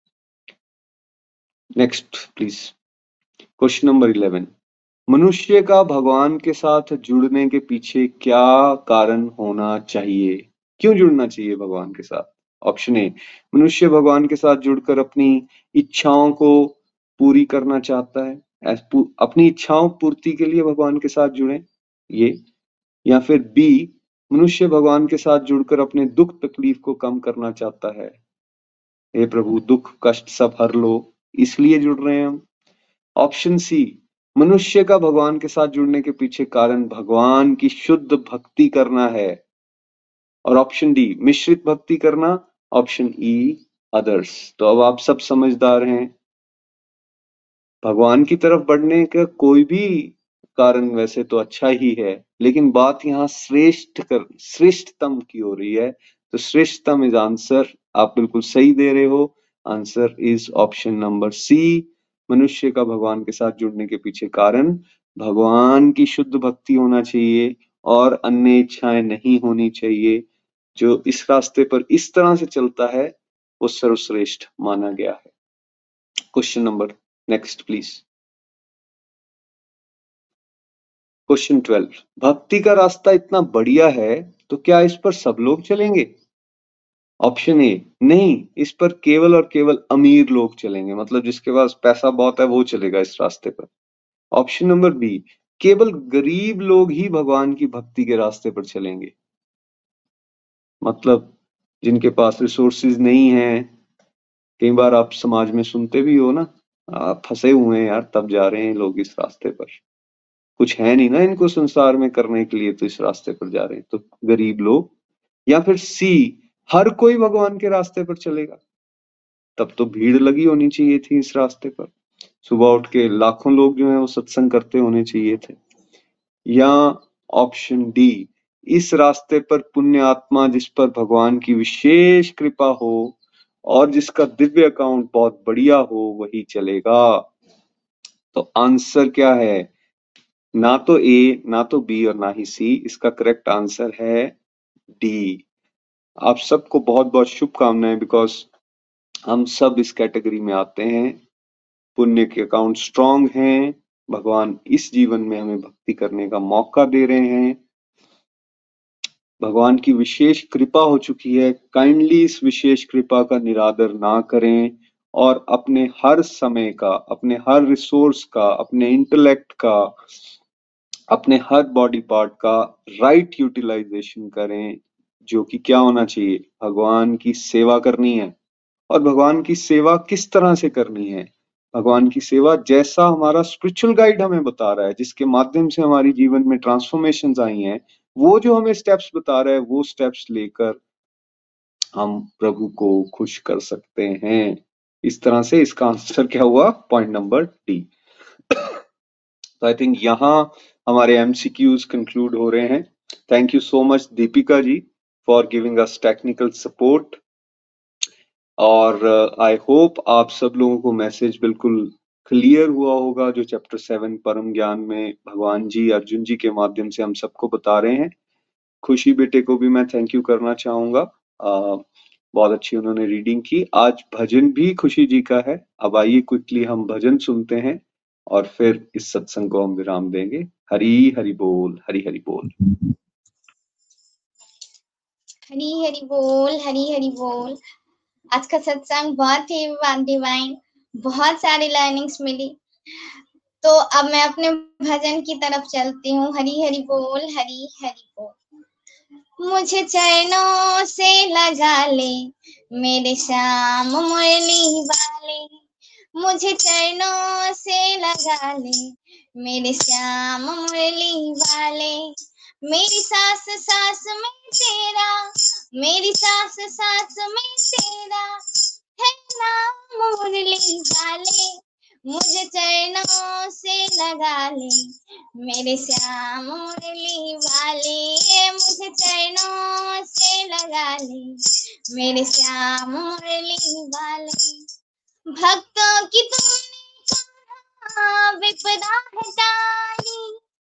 Next please, question number eleven. मनुष्य का भगवान के साथ जुड़ने के पीछे क्या कारण होना चाहिए? क्यों जुड़ना चाहिए भगवान के साथ? ऑप्शन ए, मनुष्य भगवान के साथ जुड़कर अपनी इच्छाओं को पूरी करना चाहता है, अपनी इच्छाओं पूर्ति के लिए भगवान के साथ जुड़े ये। या फिर बी, मनुष्य भगवान के साथ जुड़कर अपने दुख तकलीफ को कम करना चाहता है, हे प्रभु दुख कष्ट सब हर लो, इसलिए जुड़ रहे हैं हम। ऑप्शन सी, मनुष्य का भगवान के साथ जुड़ने के पीछे कारण भगवान की शुद्ध भक्ति करना है। और ऑप्शन डी, मिश्रित भक्ति करना। Option E, others. तो अब आप सब समझदार हैं। भगवान की तरफ बढ़ने का कोई भी कारण वैसे तो अच्छा ही है, लेकिन बात यहाँ श्रेष्ठ कर श्रेष्ठतम की हो रही है। तो श्रेष्ठतम इज आंसर। आप बिल्कुल सही दे रहे हो। Answer is option number C. मनुष्य का भगवान के साथ जुड़ने के पीछे कारण भगवान की शुद्ध भक्ति होना चाहिए और अन्य इच्छाएं नहीं होनी चाहिए। जो इस रास्ते पर इस तरह से चलता है वो सर्वश्रेष्ठ माना गया है। Question number next please. Question twelve. भक्ति का रास्ता इतना बढ़िया है तो क्या इस पर सब लोग चलेंगे? ऑप्शन ए, नहीं, इस पर केवल और केवल अमीर लोग चलेंगे, मतलब जिसके पास पैसा बहुत है वो चलेगा इस रास्ते पर। ऑप्शन नंबर बी, केवल गरीब लोग ही भगवान की भक्ति के रास्ते पर चलेंगे, मतलब जिनके पास रिसोर्सेज नहीं है। कई बार आप समाज में सुनते भी हो ना, आप फंसे हुए हैं यार तब जा रहे हैं लोग इस रास्ते पर, कुछ है नहीं ना इनको संसार में करने के लिए तो इस रास्ते पर जा रहे हैं, तो गरीब लोग। या फिर सी, हर कोई भगवान के रास्ते पर चलेगा, तब तो भीड़ लगी होनी चाहिए थी इस रास्ते पर, सुबह उठ के लाखों लोग जो है वो सत्संग करते होने चाहिए थे। या ऑप्शन डी, इस रास्ते पर पुण्य आत्मा जिस पर भगवान की विशेष कृपा हो और जिसका दिव्य अकाउंट बहुत बढ़िया हो वही चलेगा। तो आंसर क्या है? ना तो ए, ना तो बी और ना ही सी, इसका करेक्ट आंसर है डी। आप सबको बहुत बहुत शुभकामनाएं, बिकॉज हम सब इस कैटेगरी में आते हैं। पुण्य के अकाउंट स्ट्रांग हैं, भगवान इस जीवन में हमें भक्ति करने का मौका दे रहे हैं, भगवान की विशेष कृपा हो चुकी है। काइंडली इस विशेष कृपा का निरादर ना करें और अपने हर समय का, अपने हर रिसोर्स का, अपने इंटेलेक्ट का, अपने हर बॉडी पार्ट का राइट यूटिलाइजेशन करें, जो कि क्या होना चाहिए? भगवान की सेवा करनी है। और भगवान की सेवा किस तरह से करनी है? भगवान की सेवा जैसा हमारा स्पिरिचुअल गाइड हमें बता रहा है, जिसके माध्यम से हमारी जीवन में ट्रांसफॉर्मेशंस आई हैं, वो जो हमें स्टेप्स बता रहा है वो स्टेप्स लेकर हम प्रभु को खुश कर सकते हैं। इस तरह से इसका आंसर क्या हुआ? Point number D. तो आई थिंक यहाँ हमारे एमसीक्यूज कंक्लूड हो रहे हैं। Thank you so much Deepika ji for giving us technical support. और आई uh, होप आप सब लोगों को मैसेज बिल्कुल क्लियर हुआ होगा, जो चैप्टर सेवन परम ज्ञान में भगवान जी अर्जुन जी के माध्यम से हम सबको बता रहे हैं। खुशी बेटे को भी मैं थैंक यू करना चाहूंगा, आ, बहुत अच्छी उन्होंने रीडिंग की। आज भजन भी खुशी जी का है। अब आइए क्विकली हम भजन सुनते हैं और फिर इस सत्संग को हम विराम देंगे। हरी हरि बोल, हरी हरि बोल। हरी हरि बोल, हरी हरि बोल। आज का सत्संग बहुत ही डिवाइन, बहुत सारी लर्निंग्स मिली। तो अब मैं अपने भजन की तरफ चलती हूँ। हरी हरि बोल, हरी हरि बोल। मुझे चरणों से लगा ले मेरे श्याम मुरली वाले, मुझे चरणों से लगा ले मेरे श्याम मुरली वाले। मेरी सांस सांस में तेरा, मेरी सांस सांस में तेरा है नाम मुरली वाले, मुझे चरणों से लगा ले मेरे श्याम मुरली वाले, मुझे चरणों से लगा ले मेरे श्याम मुरली वाले। भक्तों की तुमने कहा विपदा हटाई,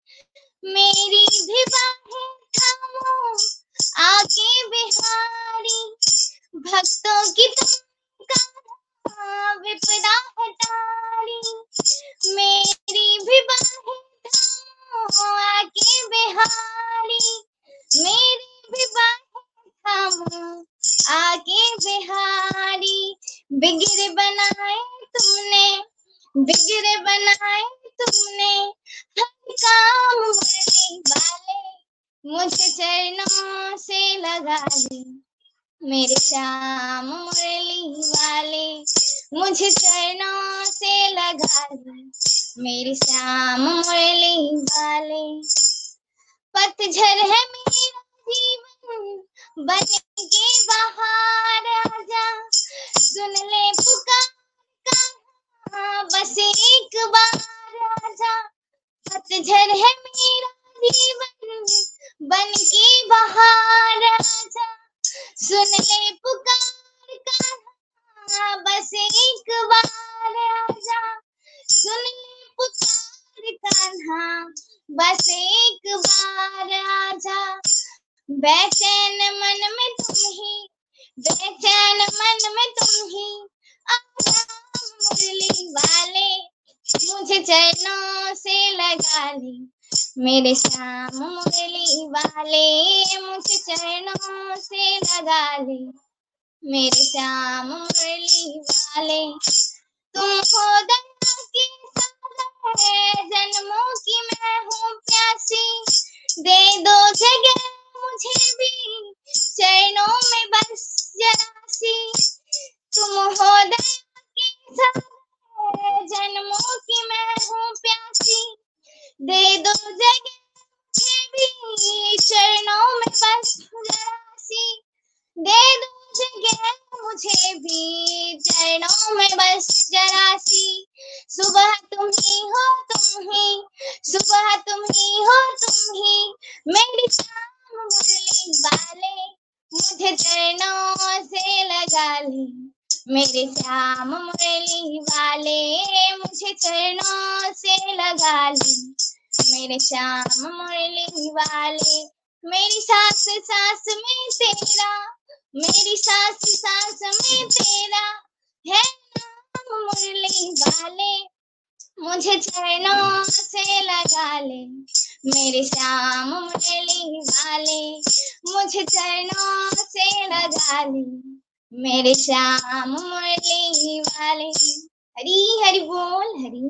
मेरी भी बाहें थामो आके बिहारी। भक्तों की तुमने कहा विपदा हटाई, मेरी भी बाहें थामो आके बिहारी, मेरी भी बाहें थामो आके बिहारी। बिगड़े बनाए तुमने, बिगड़े बनाए तुमने हर काम मुरली वाले, मुझे चरणों से लगा ले मेरे श्याम मुरली वाले, मुझे चरणों से लगा ले मेरे श्याम मुरली वाले। पतझड़ है मेरा जीवन बन के बाहर आजा, सुन ले पुकार का बस एक बार आजा। पतझड़ है मेरा जीवन बन के बाहर आजा, सुन ले पुकार का बस एक बार आजा, सुन ले पुकार कान्हा बस एक बार आजा। बेचैन मन में तुम ही, बेचैन मन में तुम ही आजा मुरली वाले, मुझे चरणों से लगा ले मेरे श्याम मुरली वाले, मुझे चरणों से लगा ले मेरे श्याम मुरली वाले। तुम हो दया की सागर, जन्मों की मैं हूँ प्यासी, दे दो जगह मुझे भी चरणों में बस जरा सी। तुम हो दया की सागर, जन्मों की मैं हूँ प्यासी, दे दो जगह मुझे भी चरणों में बस जरा सी, दे दो जगह मुझे भी चरणों में बस जरा सी। सुबह तुम ही हो तुम ही, सुबह तुम ही हो तुम ही मेरी श्याम मुरली वाले, मुझे चरणों से लगा ले मेरे श्याम मुरली वाले, मुझे चरणों से लगा ले मेरे श्याम मुरली वाले। मेरी सांस सांस में तेरा, मेरी सांस सांस में तेरा है नाम मुरली वाले, मुझे चरणों से लगा ले मेरे श्याम मुरली वाले, मुझे चरणों से लगा ले मेरे श्याम मुरली वाले। हरी हरि बोल, हरी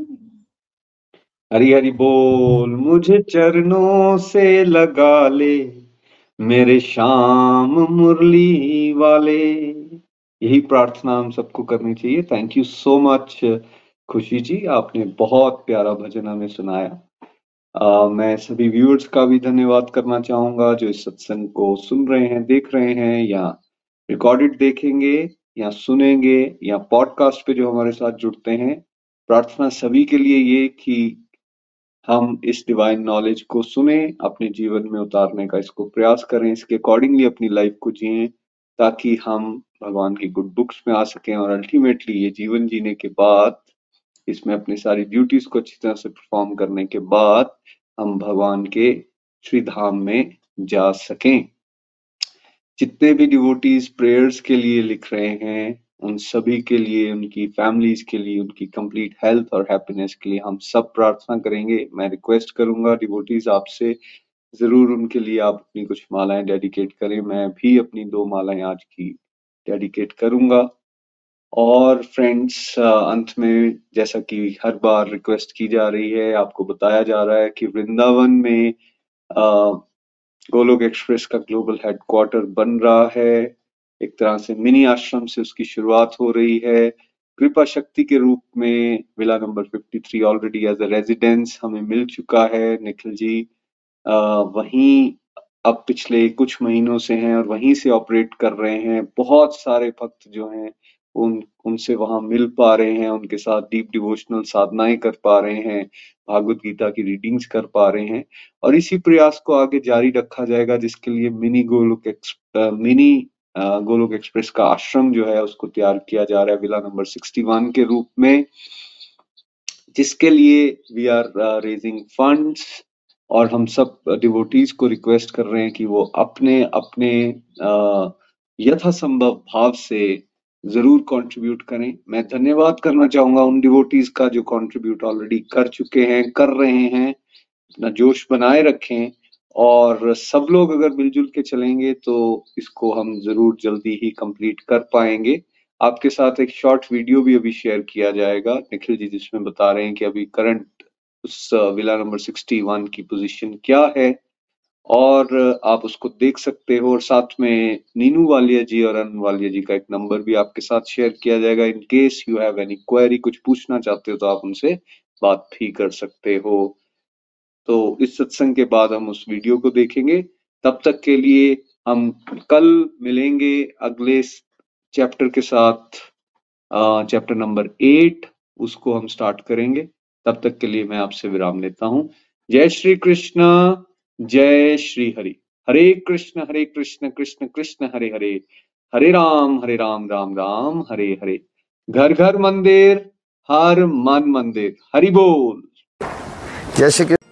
हरी हरि बोल। मुझे चरणों से लगा ले मेरे श्याम मुरली वाले। यही प्रार्थना हम सबको करनी चाहिए। थैंक यू सो मच खुशी जी, आपने बहुत प्यारा भजन हमें सुनाया। आ, मैं सभी व्यूअर्स का भी धन्यवाद करना चाहूंगा जो इस सत्संग को सुन रहे हैं, देख रहे हैं, या रिकॉर्डेड देखेंगे या सुनेंगे या पॉडकास्ट पे जो हमारे साथ जुड़ते हैं। प्रार्थना सभी के लिए ये कि हम इस डिवाइन नॉलेज को सुने, अपने जीवन में उतारने का इसको प्रयास करें, इसके अकॉर्डिंगली अपनी लाइफ को जिएं, ताकि हम भगवान की गुड बुक्स में आ सकें और अल्टीमेटली ये जीवन जीने के बाद इसमें अपनी सारी ड्यूटीज को अच्छी तरह से परफॉर्म करने के बाद हम भगवान के श्री धाम में जा सकें। जितने भी डिवोटीज प्रेयर्स के लिए लिख रहे हैं, उन सभी के लिए, उनकी फैमिलीज के लिए, उनकी कंप्लीट हेल्थ और हैप्पीनेस के लिए हम सब प्रार्थना करेंगे। मैं रिक्वेस्ट करूंगा डिवोटीज आपसे, जरूर उनके लिए आप अपनी कुछ मालाएं डेडिकेट करें। मैं भी अपनी दो मालाएं आज की डेडिकेट करूंगा। और फ्रेंड्स, अंत में जैसा कि हर बार रिक्वेस्ट की जा रही है, आपको बताया जा रहा है कि वृंदावन में आ, गोलोक एक्सप्रेस का ग्लोबल हेडक्वार्टर बन रहा है। एक तरह से मिनी आश्रम से उसकी शुरुआत हो रही है। कृपा शक्ति के रूप में विला नंबर तिरेपन ऑलरेडी एज अ रेजिडेंस हमें मिल चुका है। निखिल जी आ, वहीं अब पिछले कुछ महीनों से हैं और वहीं से ऑपरेट कर रहे हैं। बहुत सारे भक्त जो हैं उन उनसे वहां मिल पा रहे हैं, उनके साथ डीप डिवोशनल साधनाएं कर पा रहे हैं, भागवत गीता की रीडिंग्स कर पा रहे हैं। और इसी प्रयास को आगे जारी रखा जाएगा, जिसके लिए mini Golok ex mini Golok express का आश्रम जो है उसको तैयार किया जा रहा है विला नंबर इकसठ के रूप में, जिसके लिए वी आर रेजिंग फंड्स। और हम सब डिवोटीज को रिक्वेस्ट कर रहे हैं कि वो अपने अपने यथासंभव भाव से जरूर कंट्रीब्यूट करें। मैं धन्यवाद करना चाहूंगा उन डिवोटीज का जो कंट्रीब्यूट ऑलरेडी कर चुके हैं, कर रहे हैं। अपना जोश बनाए रखें और सब लोग अगर मिलजुल के चलेंगे तो इसको हम जरूर जल्दी ही कंप्लीट कर पाएंगे। आपके साथ एक शॉर्ट वीडियो भी अभी शेयर किया जाएगा निखिल जी, जिसमें बता रहे हैं कि अभी करंट उस विला नंबर इकसठ की पोजीशन क्या है, और आप उसको देख सकते हो। और साथ में नीनू वालिया जी और अन वालिया जी का एक नंबर भी आपके साथ शेयर किया जाएगा। In case you have any query, कुछ पूछना चाहते हो तो आप उनसे बात भी कर सकते हो। तो इस सत्संग के बाद हम उस वीडियो को देखेंगे। तब तक के लिए हम कल मिलेंगे अगले चैप्टर के साथ, चैप्टर नंबर एट, उसको हम स्टार्ट करेंगे। तब तक के लिए मैं आपसे विराम लेता हूँ। जय श्री कृष्ण, जय श्री हरि। हरे कृष्ण हरे कृष्ण कृष्ण कृष्ण हरे हरे, हरे राम हरे राम राम राम हरे हरे। घर घर मंदिर, हर मन मंदिर। हरि बोल। जय श्री कृष्ण।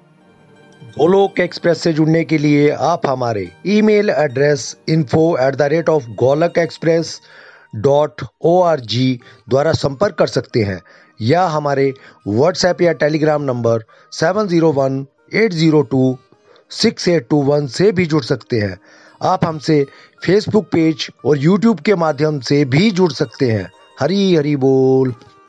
गोलोक एक्सप्रेस से जुड़ने के लिए आप हमारे email address info at the rate of Golok express dot O R G द्वारा संपर्क कर सकते हैं, या हमारे व्हाट्सएप या Telegram number seven zero one eight zero two six eight two one से भी जुड़ सकते हैं। आप हमसे फेसबुक पेज और यूट्यूब के माध्यम से भी जुड़ सकते हैं। हरी हरी बोल।